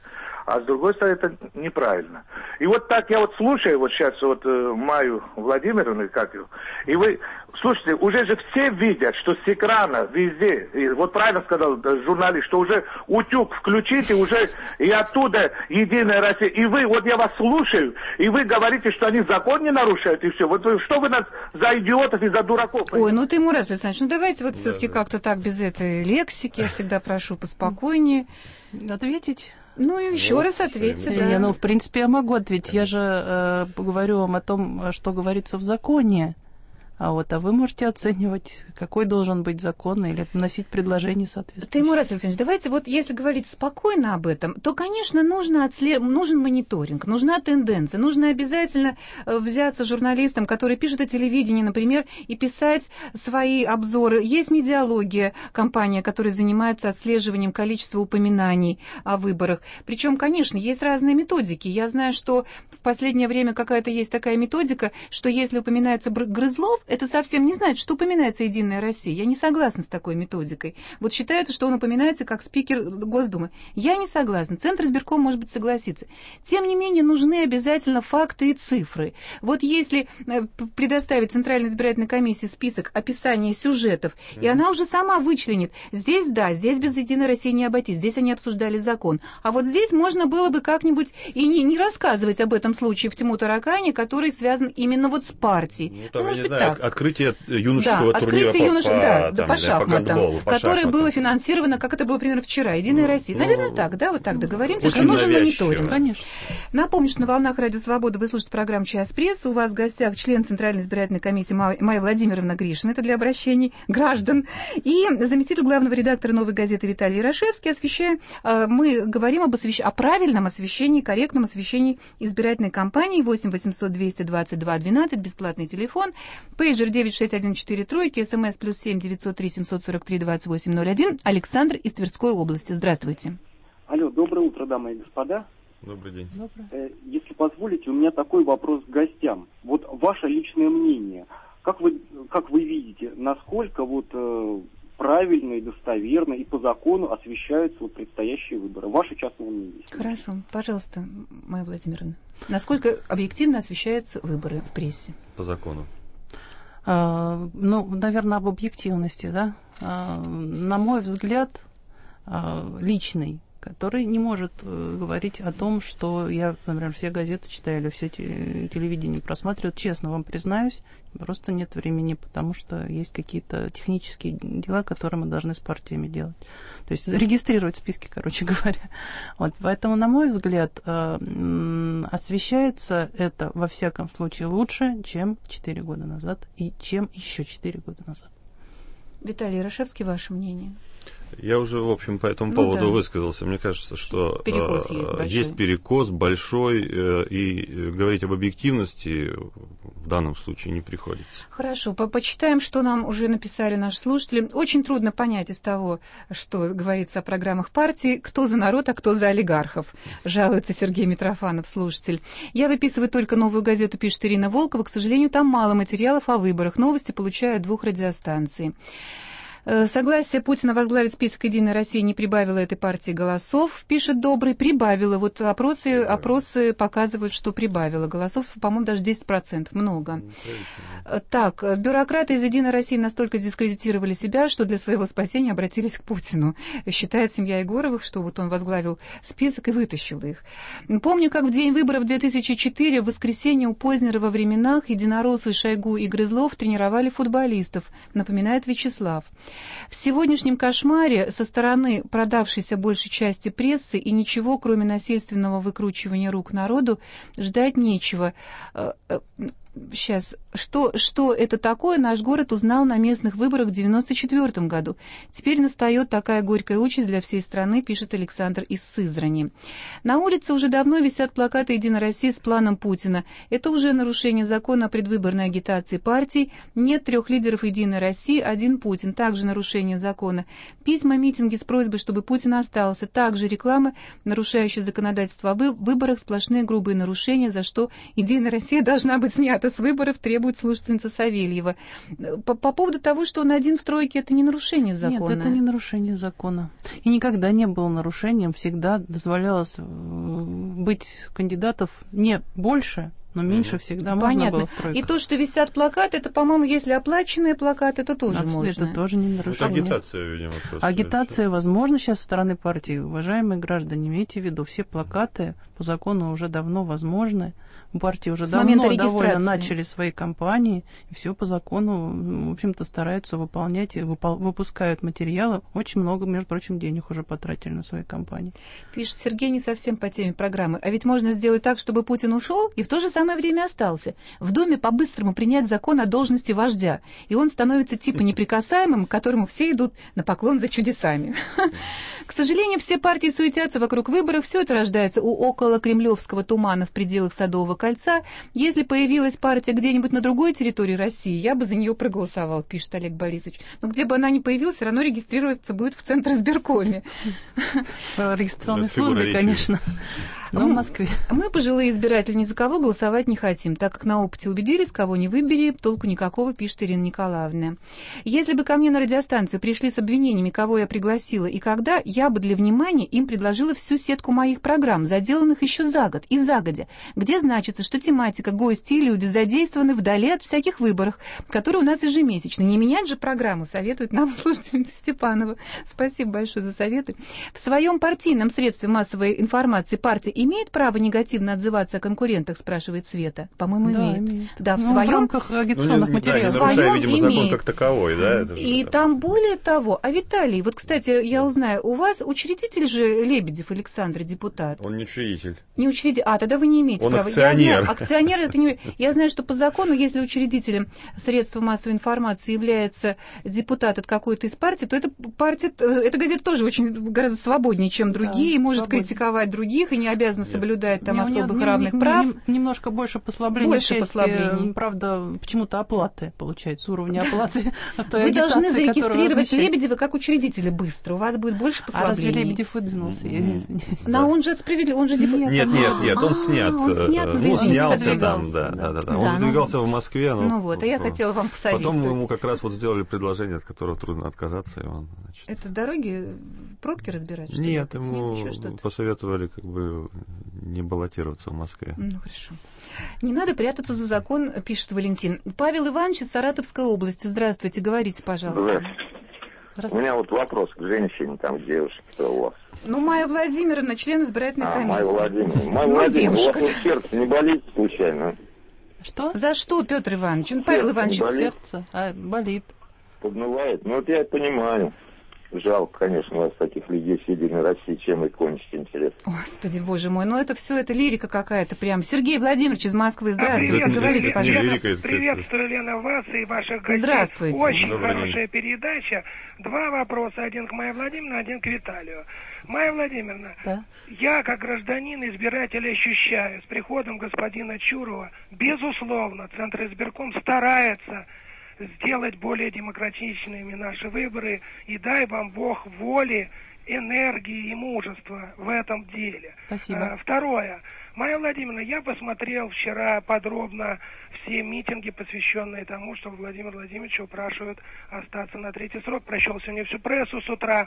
а с другой стороны это неправильно. И вот так я вот слушаю вот сейчас вот э, Майю Владимировну, как ее, и вы, слушайте, уже же все видят, что с экрана везде, и вот правильно сказал журналист, что уже утюг включите, уже и оттуда Единая Россия, и вы, вот я вас слушаю, и вы говорите, что они закон не нарушают, и все. Вот вы, что вы нас за идиотов и за дураков? Ой, ну ты, Мурат Александрович, ну давайте вот да, все-таки да. как-то так без этой лексики, я всегда прошу поспокойнее. Ответить? Ну, и еще вот, раз ответьте, да. Не, ну, в принципе, я могу ответить. Я же э, говорю вам о том, что говорится в законе. А вот, а вы можете оценивать, какой должен быть закон, или вносить предложение соответствующее. Тимур Александрович, давайте вот, если говорить спокойно об этом, то, конечно, нужно отслед... нужен мониторинг, нужна тенденция, нужно обязательно взяться журналистам, которые пишут о телевидении, например, и писать свои обзоры. Есть медиалогия, компания, которая занимается отслеживанием количества упоминаний о выборах. Причем, конечно, есть разные методики. Я знаю, что в последнее время какая-то есть такая методика, что если упоминается Грызлов, это совсем не значит, что упоминается «Единая Россия». Я не согласна с такой методикой. Вот считается, что он упоминается как спикер Госдумы. Я не согласна. Центр избирком, может быть, согласится. Тем не менее, нужны обязательно факты и цифры. Вот если предоставить Центральной избирательной комиссии список описания сюжетов, mm-hmm. и она уже сама вычленит. Здесь да, здесь без «Единой России» не обойтись. Здесь они обсуждали закон. А вот здесь можно было бы как-нибудь и не, не рассказывать об этом случае в Тиму-Таракане, который связан именно вот с партией. Ну, там, может быть, знаю, так. Открытие юношеского да, турнира открытие по, юнош... по, да, там, по шахматам, по гандболу, по которое шахматам. было финансировано, как это было, например, вчера, «Единая ну, Россия». Наверное, ну, так, да, вот так договоримся, что нужен мониторинг. Конечно. Напомню, что на волнах Радио Свобода вы слушаете программу «Час прессы». У вас в гостях член Центральной избирательной комиссии Майя Владимировна Гришина, это для обращений граждан, и заместитель главного редактора «Новой газеты» Виталий Ярошевский. Освещаем, мы говорим об освещ... о правильном освещении, корректном освещении избирательной кампании. восемь восемьсот двести двадцать два двенадцать, бесплатный телефон, пейджер девять шесть один четыре тройки, смс плюс семь девятьсот три семьсот сорок три двадцать восемь ноль один. Александр из Тверской области. Здравствуйте. Алло, доброе утро, дамы и господа. Добрый день. Добрый. Если позволите, у меня такой вопрос к гостям. Вот ваше личное мнение. Как вы, как вы видите, насколько вот э, правильно и достоверно и по закону освещаются вот предстоящие выборы? Ваше частное мнение. Хорошо, пожалуйста, Майя Владимировна. Насколько объективно освещаются выборы в прессе? По закону. Uh, ну, наверное, об объективности, да. Uh, на мой взгляд, uh, личный, который не может uh, говорить о том, что я, например, все газеты читаю или все телевидение просматриваю. Честно вам признаюсь, просто нет времени, потому что есть какие-то технические дела, которые мы должны с партиями делать. То есть зарегистрировать списки, короче говоря. Вот, поэтому, на мой взгляд, э, освещается это, во всяком случае, лучше, чем четыре года назад и чем еще четыре года назад. Виталий Ярошевский, ваше мнение? Я уже, в общем, по этому ну, поводу да. высказался. Мне кажется, что перекос э, есть, большой. есть перекос большой, э, и говорить об объективности в данном случае не приходится. Хорошо, по почитаем, что нам уже написали наши слушатели. Очень трудно понять из того, что говорится о программах партии, кто за народ, а кто за олигархов. Жалуется Сергей Митрофанов, слушатель. Я выписываю только «Новую газету», пишет Ирина Волкова. К сожалению, там мало материалов о выборах. Новости получаю от двух радиостанций. Согласие Путина возглавить список «Единой России» не прибавило этой партии голосов, пишет Добрый. Прибавило. Вот опросы, опросы показывают, что прибавило голосов, по-моему, даже десять процентов. Много. Так, бюрократы из «Единой России» настолько дискредитировали себя, что для своего спасения обратились к Путину. Считает семья Егоровых, что вот он возглавил список и вытащил их. Помню, как в день выборов две тысячи четвёртого, в воскресенье у Познера во временах единороссы Шойгу и Грызлов тренировали футболистов, напоминает Вячеслав. В сегодняшнем кошмаре со стороны продавшейся большей части прессы и ничего, кроме насильственного выкручивания рук народу, ждать нечего. Сейчас, что, что это такое, наш город узнал на местных выборах в девяносто четвёртом году. Теперь настает такая горькая участь для всей страны, пишет Александр из Сызрани. На улице уже давно висят плакаты «Единой России» с планом Путина. Это уже нарушение закона о предвыборной агитации партий. Нет трех лидеров «Единой России», один Путин. Также нарушение закона. Письма, митинги с просьбой, чтобы Путин остался. Также реклама, нарушающая законодательство о выборах, сплошные грубые нарушения, за что «Единая Россия» должна быть снята с выборов, требует слушательница Савельева. По, по поводу того, что он один в тройке, это не нарушение закона? Нет, это не нарушение закона. И никогда не было нарушением. Всегда дозволялось быть кандидатов не больше, но меньше всегда Понятно. Можно было в тройках. И то, что висят плакаты, это, по-моему, если оплаченные плакаты, это тоже Абсолютно, можно. Это тоже не нарушение. Это агитация, видимо. Просто Агитация возможна сейчас со стороны партии. Уважаемые граждане, имейте в виду, все плакаты по закону уже давно возможны. Партии уже С давно довольно начали свои кампании, и все по закону, в общем-то, стараются выполнять и выпол- выпускают материалы. Очень много, между прочим, денег уже потратили на свои кампании. Пишет Сергей, не совсем по теме программы. А ведь можно сделать так, чтобы Путин ушел и в то же самое время остался. В Доме по-быстрому принять закон о должности вождя. И он становится типа неприкасаемым, к которому все идут на поклон за чудесами. К сожалению, все партии суетятся вокруг выборов. Все это рождается у около кремлевского тумана в пределах Садового кольца. Если появилась партия где-нибудь на другой территории России, я бы за нее проголосовал, пишет Олег Борисович. Но где бы она ни появилась, все равно регистрироваться будет в Центризбиркоме. В регистрационной службе, конечно. Но в Москве. Мы, пожилые избиратели, ни за кого голосовать не хотим, так как на опыте убедились, кого не выбери, толку никакого, пишет Ирина Николаевна. Если бы ко мне на радиостанцию пришли с обвинениями, кого я пригласила и когда, я бы для внимания им предложила всю сетку моих программ, заделанных еще за год и загодя, где значится, что тематика, гости и люди задействованы вдали от всяких выборов, которые у нас ежемесячно. Не менять же программу, советует нам слушательница Степанова. Спасибо большое за советы. В своем партийном средстве массовой информации партия имеет право негативно отзываться о конкурентах, спрашивает Света. По-моему, да, имеет. имеет. Да, в ну, своем... в рамках агитационных ну, материалов. Да, не нарушая, видимо, имеет. закон как таковой, да? Это И же, там более того, а Виталий, вот, кстати, я узнаю, у вас учредитель же Лебедев Александр, депутат. Он не учредитель. Не учредитель, а тогда вы не имеете Он права. акционер. Я знаю, акционер это не... Я знаю, что по закону, если учредителем средства массовой информации является депутат от какой-то из партий, то эта партия, эта газета тоже очень гораздо свободнее, чем другие, да, может свободнее. Критиковать других и не обязана Нет. соблюдать там не, особых не, равных не, прав. Не, немножко больше послаблений. Больше части, послаблений. Правда, почему-то оплаты, получается, уровня оплаты. Вы должны зарегистрировать Лебедева как учредителя быстро. У вас будет больше послаблений. А разве Лебедев выдвинулся? Но он же справедливый, он же депутат. Нет, нет, нет, он снят. Он снят, ну, снялся там, да, да, да. Он выдвигался в Москве. Ну вот, а я хотела вам посоветовать. Потом ему как раз вот сделали предложение, от которого трудно отказаться. И он, значит... Это дороги, пробки разбирать? Что Нет, ли? ему Нет, посоветовали как бы не баллотироваться в Москве. Ну, хорошо. Не надо прятаться за закон, пишет Валентин. Павел Иванович из Саратовской области. Здравствуйте, говорите, пожалуйста. Здравствуйте. Здравствуйте. У меня вот вопрос к женщине, там, к девушке, кто у вас. Ну, Майя Владимировна, член избирательной а, комиссии. Майя Владимировна. Майя ну, Владимировна, у вас сердце не болит случайно? Что? За что, Петр Иванович? Он, Павел Иванович, сердце а, болит. Поднывает? Ну, вот я понимаю. Жалко, конечно, у вас таких людей в Северной России, чем и кончить, интересно. Господи, боже мой, ну это все, это лирика какая-то прям. Сергей Владимирович из Москвы, здравствуйте, а, говорите, пожалуйста. Лирика, приветствую, Лена, вас и ваших гостей. Здравствуйте. Очень Добрый хорошая день. передача. Два вопроса, один к Майе Владимировне, один к Виталию. Майя Владимировна, да? Я, как гражданин, избиратель, ощущаю, с приходом господина Чурова, безусловно, Центр избирком старается сделать более демократичными наши выборы, и дай вам Бог воли, энергии и мужества в этом деле. Спасибо. А, второе. Майя Владимировна, я посмотрел вчера подробно все митинги, посвященные тому, что Владимир Владимирович упрашивает остаться на третий срок. Прочел сегодня всю прессу с утра.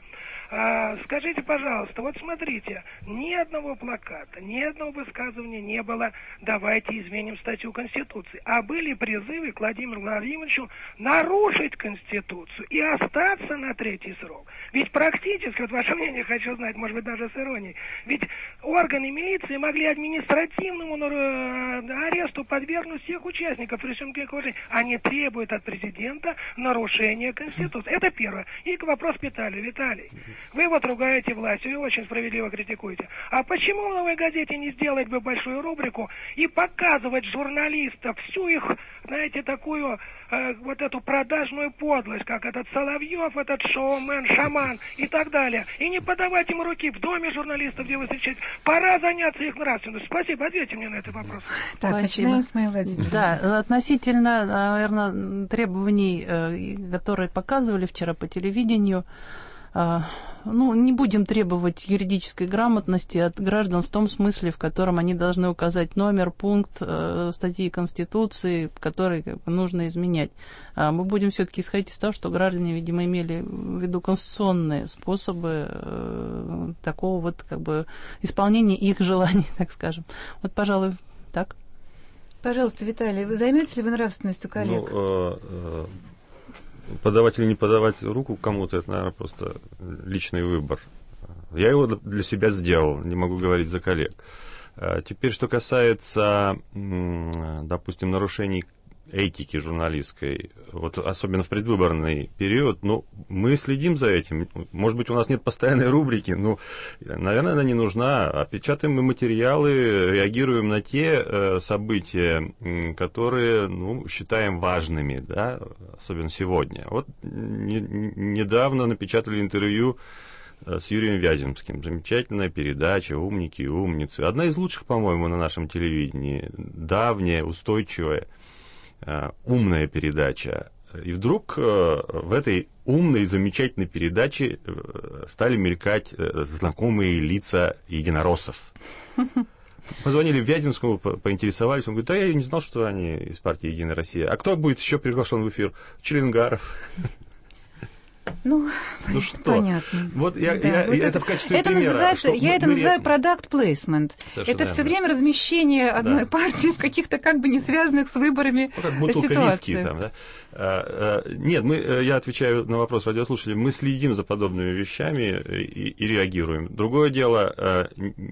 А, скажите, пожалуйста, вот смотрите, ни одного плаката, ни одного высказывания не было «давайте изменим статью Конституции», а были призывы к Владимиру Владимировичу нарушить Конституцию и остаться на третий срок. Ведь практически, вот ваше мнение хочу знать, может быть, даже с иронией, ведь органы милиции могли административному аресту подвергнуть всех участников, при всем к уважению. Они требуют от президента нарушения Конституции. Это первое. И к вопросу Виталию. Виталий, вы вот ругаете власть, вы очень справедливо критикуете. А почему в «Новой газете» не сделать бы большую рубрику и показывать журналистов всю их, знаете, такую э, вот эту продажную подлость, как этот Соловьев, этот шоумен, шаман и так далее. И не подавать им руки в доме журналистов, где вы встречаетесь. Пора заняться их нравственностью. Спасибо, ответьте мне на этот вопрос. Так, Спасибо. начинаем с Майей Владимировны. Да, относительно, наверное, требований, которые показывали вчера по телевидению, ну, не будем требовать юридической грамотности от граждан в том смысле, в котором они должны указать номер, пункт э, статьи Конституции, который как бы, нужно изменять. А мы будем все-таки исходить из того, что граждане, видимо, имели в виду конституционные способы э, такого вот как бы исполнения их желаний, так скажем. Вот, пожалуй, так. Пожалуйста, Виталий, вы займетесь ли вы нравственностью коллег? Ну, э, э... Подавать или не подавать руку кому-то, это, наверное, просто личный выбор. Я его для себя сделал, не могу говорить за коллег. Теперь, что касается, допустим, нарушений этики журналистской, вот особенно в предвыборный период, ну, мы следим за этим. Может быть, у нас нет постоянной рубрики, но, наверное, она не нужна. Печатаем мы материалы, реагируем на те э, события, которые, ну, считаем важными, да, особенно сегодня. Вот не, недавно напечатали интервью с Юрием Вяземским. Замечательная передача «Умники и умницы». Одна из лучших, по-моему, на нашем телевидении. Давняя, устойчивая, умная передача. И вдруг в этой умной, замечательной передаче стали мелькать знакомые лица единороссов. Позвонили Вяземскому, поинтересовались. Он говорит, да я не знал, что они из партии «Единая Россия». А кто будет еще приглашен в эфир? Челенгаров. Ну, ну что? Понятно. Вот я, да, я, вот это, это в качестве это примера. Называется, я мы, это мы... называю product placement. Совершенно это все время размещение одной да. партии в каких-то как бы не связанных с выборами ну, как бутылка виски там, да? а, а, Нет, мы, я отвечаю на вопрос радиослушателей, мы следим за подобными вещами и, и реагируем. Другое дело,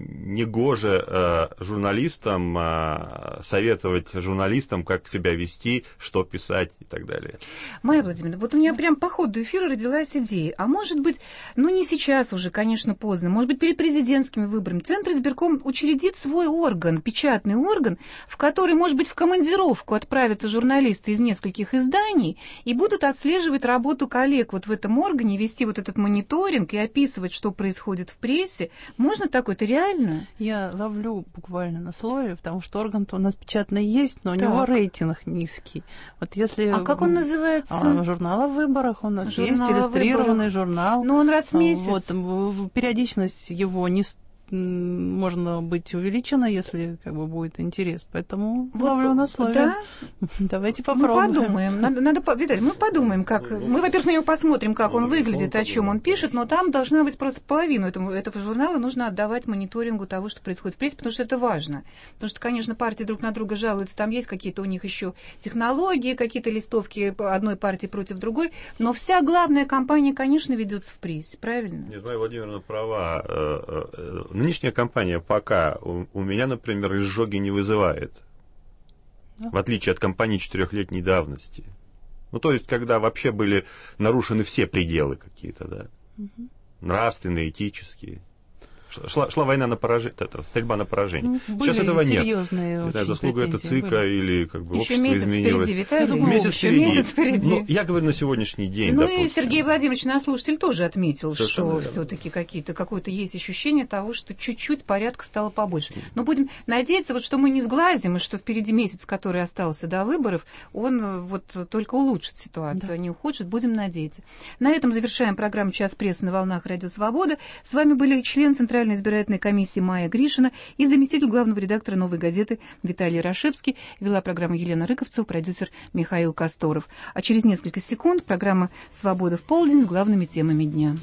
негоже журналистам советовать журналистам, как себя вести, что писать и так далее. Майя Владимировна, вот у меня прям по ходу эфира родилась идея. А может быть, ну не сейчас уже, конечно, поздно, может быть, перед президентскими выборами Центр избирком учредит свой орган, печатный орган, в который, может быть, в командировку отправятся журналисты из нескольких изданий и будут отслеживать работу коллег вот в этом органе, вести вот этот мониторинг и описывать, что происходит в прессе. Можно такое? Это реально? Я ловлю буквально на слове, потому что орган-то у нас печатный есть, но у так. него рейтинг низкий. Вот если... А как он называется? А, журнал о выборах у нас журнал есть, иллюстрированный журнал. Но он раз в месяц. Вот, периодичность его не можно быть увеличена, если как бы будет интерес. Поэтому вот, ловлю на слове. Да? Давайте попробуем. Мы подумаем. Надо, надо, Виталий, мы подумаем, как... Мы, во-первых, на него посмотрим, как он выглядит, о чем он пишет, но там должна быть просто половину этого, этого журнала нужно отдавать мониторингу того, что происходит в прессе, потому что это важно. Потому что, конечно, партии друг на друга жалуются, там есть какие-то у них еще технологии, какие-то листовки одной партии против другой, но вся главная кампания, конечно, ведется в прессе, правильно? Нет, Майя Владимировна права. Нынешняя кампания пока у, у меня, например, изжоги не вызывает. Да. В отличие от кампании четырехлетней давности. Ну, то есть, когда вообще были нарушены все пределы какие-то, да. Угу. Нравственные, этические. Шла, шла война на поражение, это, стрельба на поражение. Ну, сейчас этого нет. Не знаю, заслуга это ЦИКа были. Или как бы еще общество месяц изменилось. Впереди, Виталий. Думаю, месяц еще впереди. месяц впереди. Ну, я говорю на сегодняшний день. Ну допустим. И Сергей Владимирович, наш слушатель, тоже отметил, совершенно что все-таки какие-то, какое-то есть ощущение того, что чуть-чуть порядка стало побольше. Но будем надеяться, вот, что мы не сглазим, и что впереди месяц, который остался до выборов, он вот только улучшит ситуацию, да. а не ухудшит. Будем надеяться. На этом завершаем программу «Час прессы» на волнах Радио Свобода. С вами были член Центральной избирательной комиссии Майя Гришина и заместитель главного редактора «Новой газеты» Виталий Рашевский. Вела программу Елена Рыковцева, продюсер Михаил Косторов. А через несколько секунд программа «Свобода в полдень» с главными темами дня.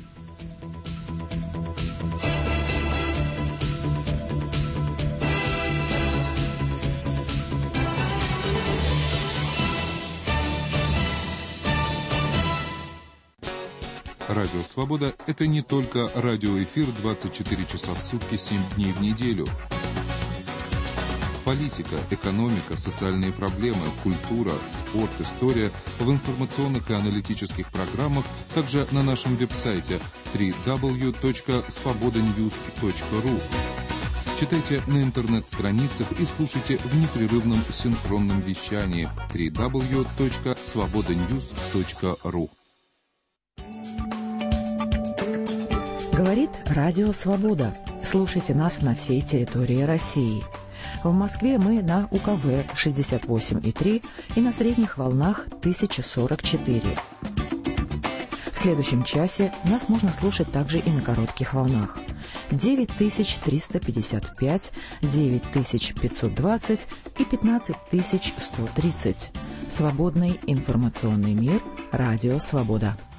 Радио «Свобода» — это не только радиоэфир двадцать четыре часа в сутки, семь дней в неделю. Политика, экономика, социальные проблемы, культура, спорт, история в информационных и аналитических программах, также на нашем веб-сайте дабл ю дабл ю дабл ю точка свобода ньюс точка ру. Читайте на интернет-страницах и слушайте в непрерывном синхронном вещании дабл ю дабл ю дабл ю точка свобода ньюс точка ру. Говорит Радио Свобода. Слушайте нас на всей территории России. В Москве мы на УКВ шестьдесят восемь и три и на средних волнах тысяча сорок четыре. В В следующем часе нас можно слушать также и на коротких волнах. девять тысяч триста пятьдесят пять, девять тысяч пятьсот двадцать и пятнадцать тысяч сто тридцать. Свободный информационный мир. Радио «Свобода».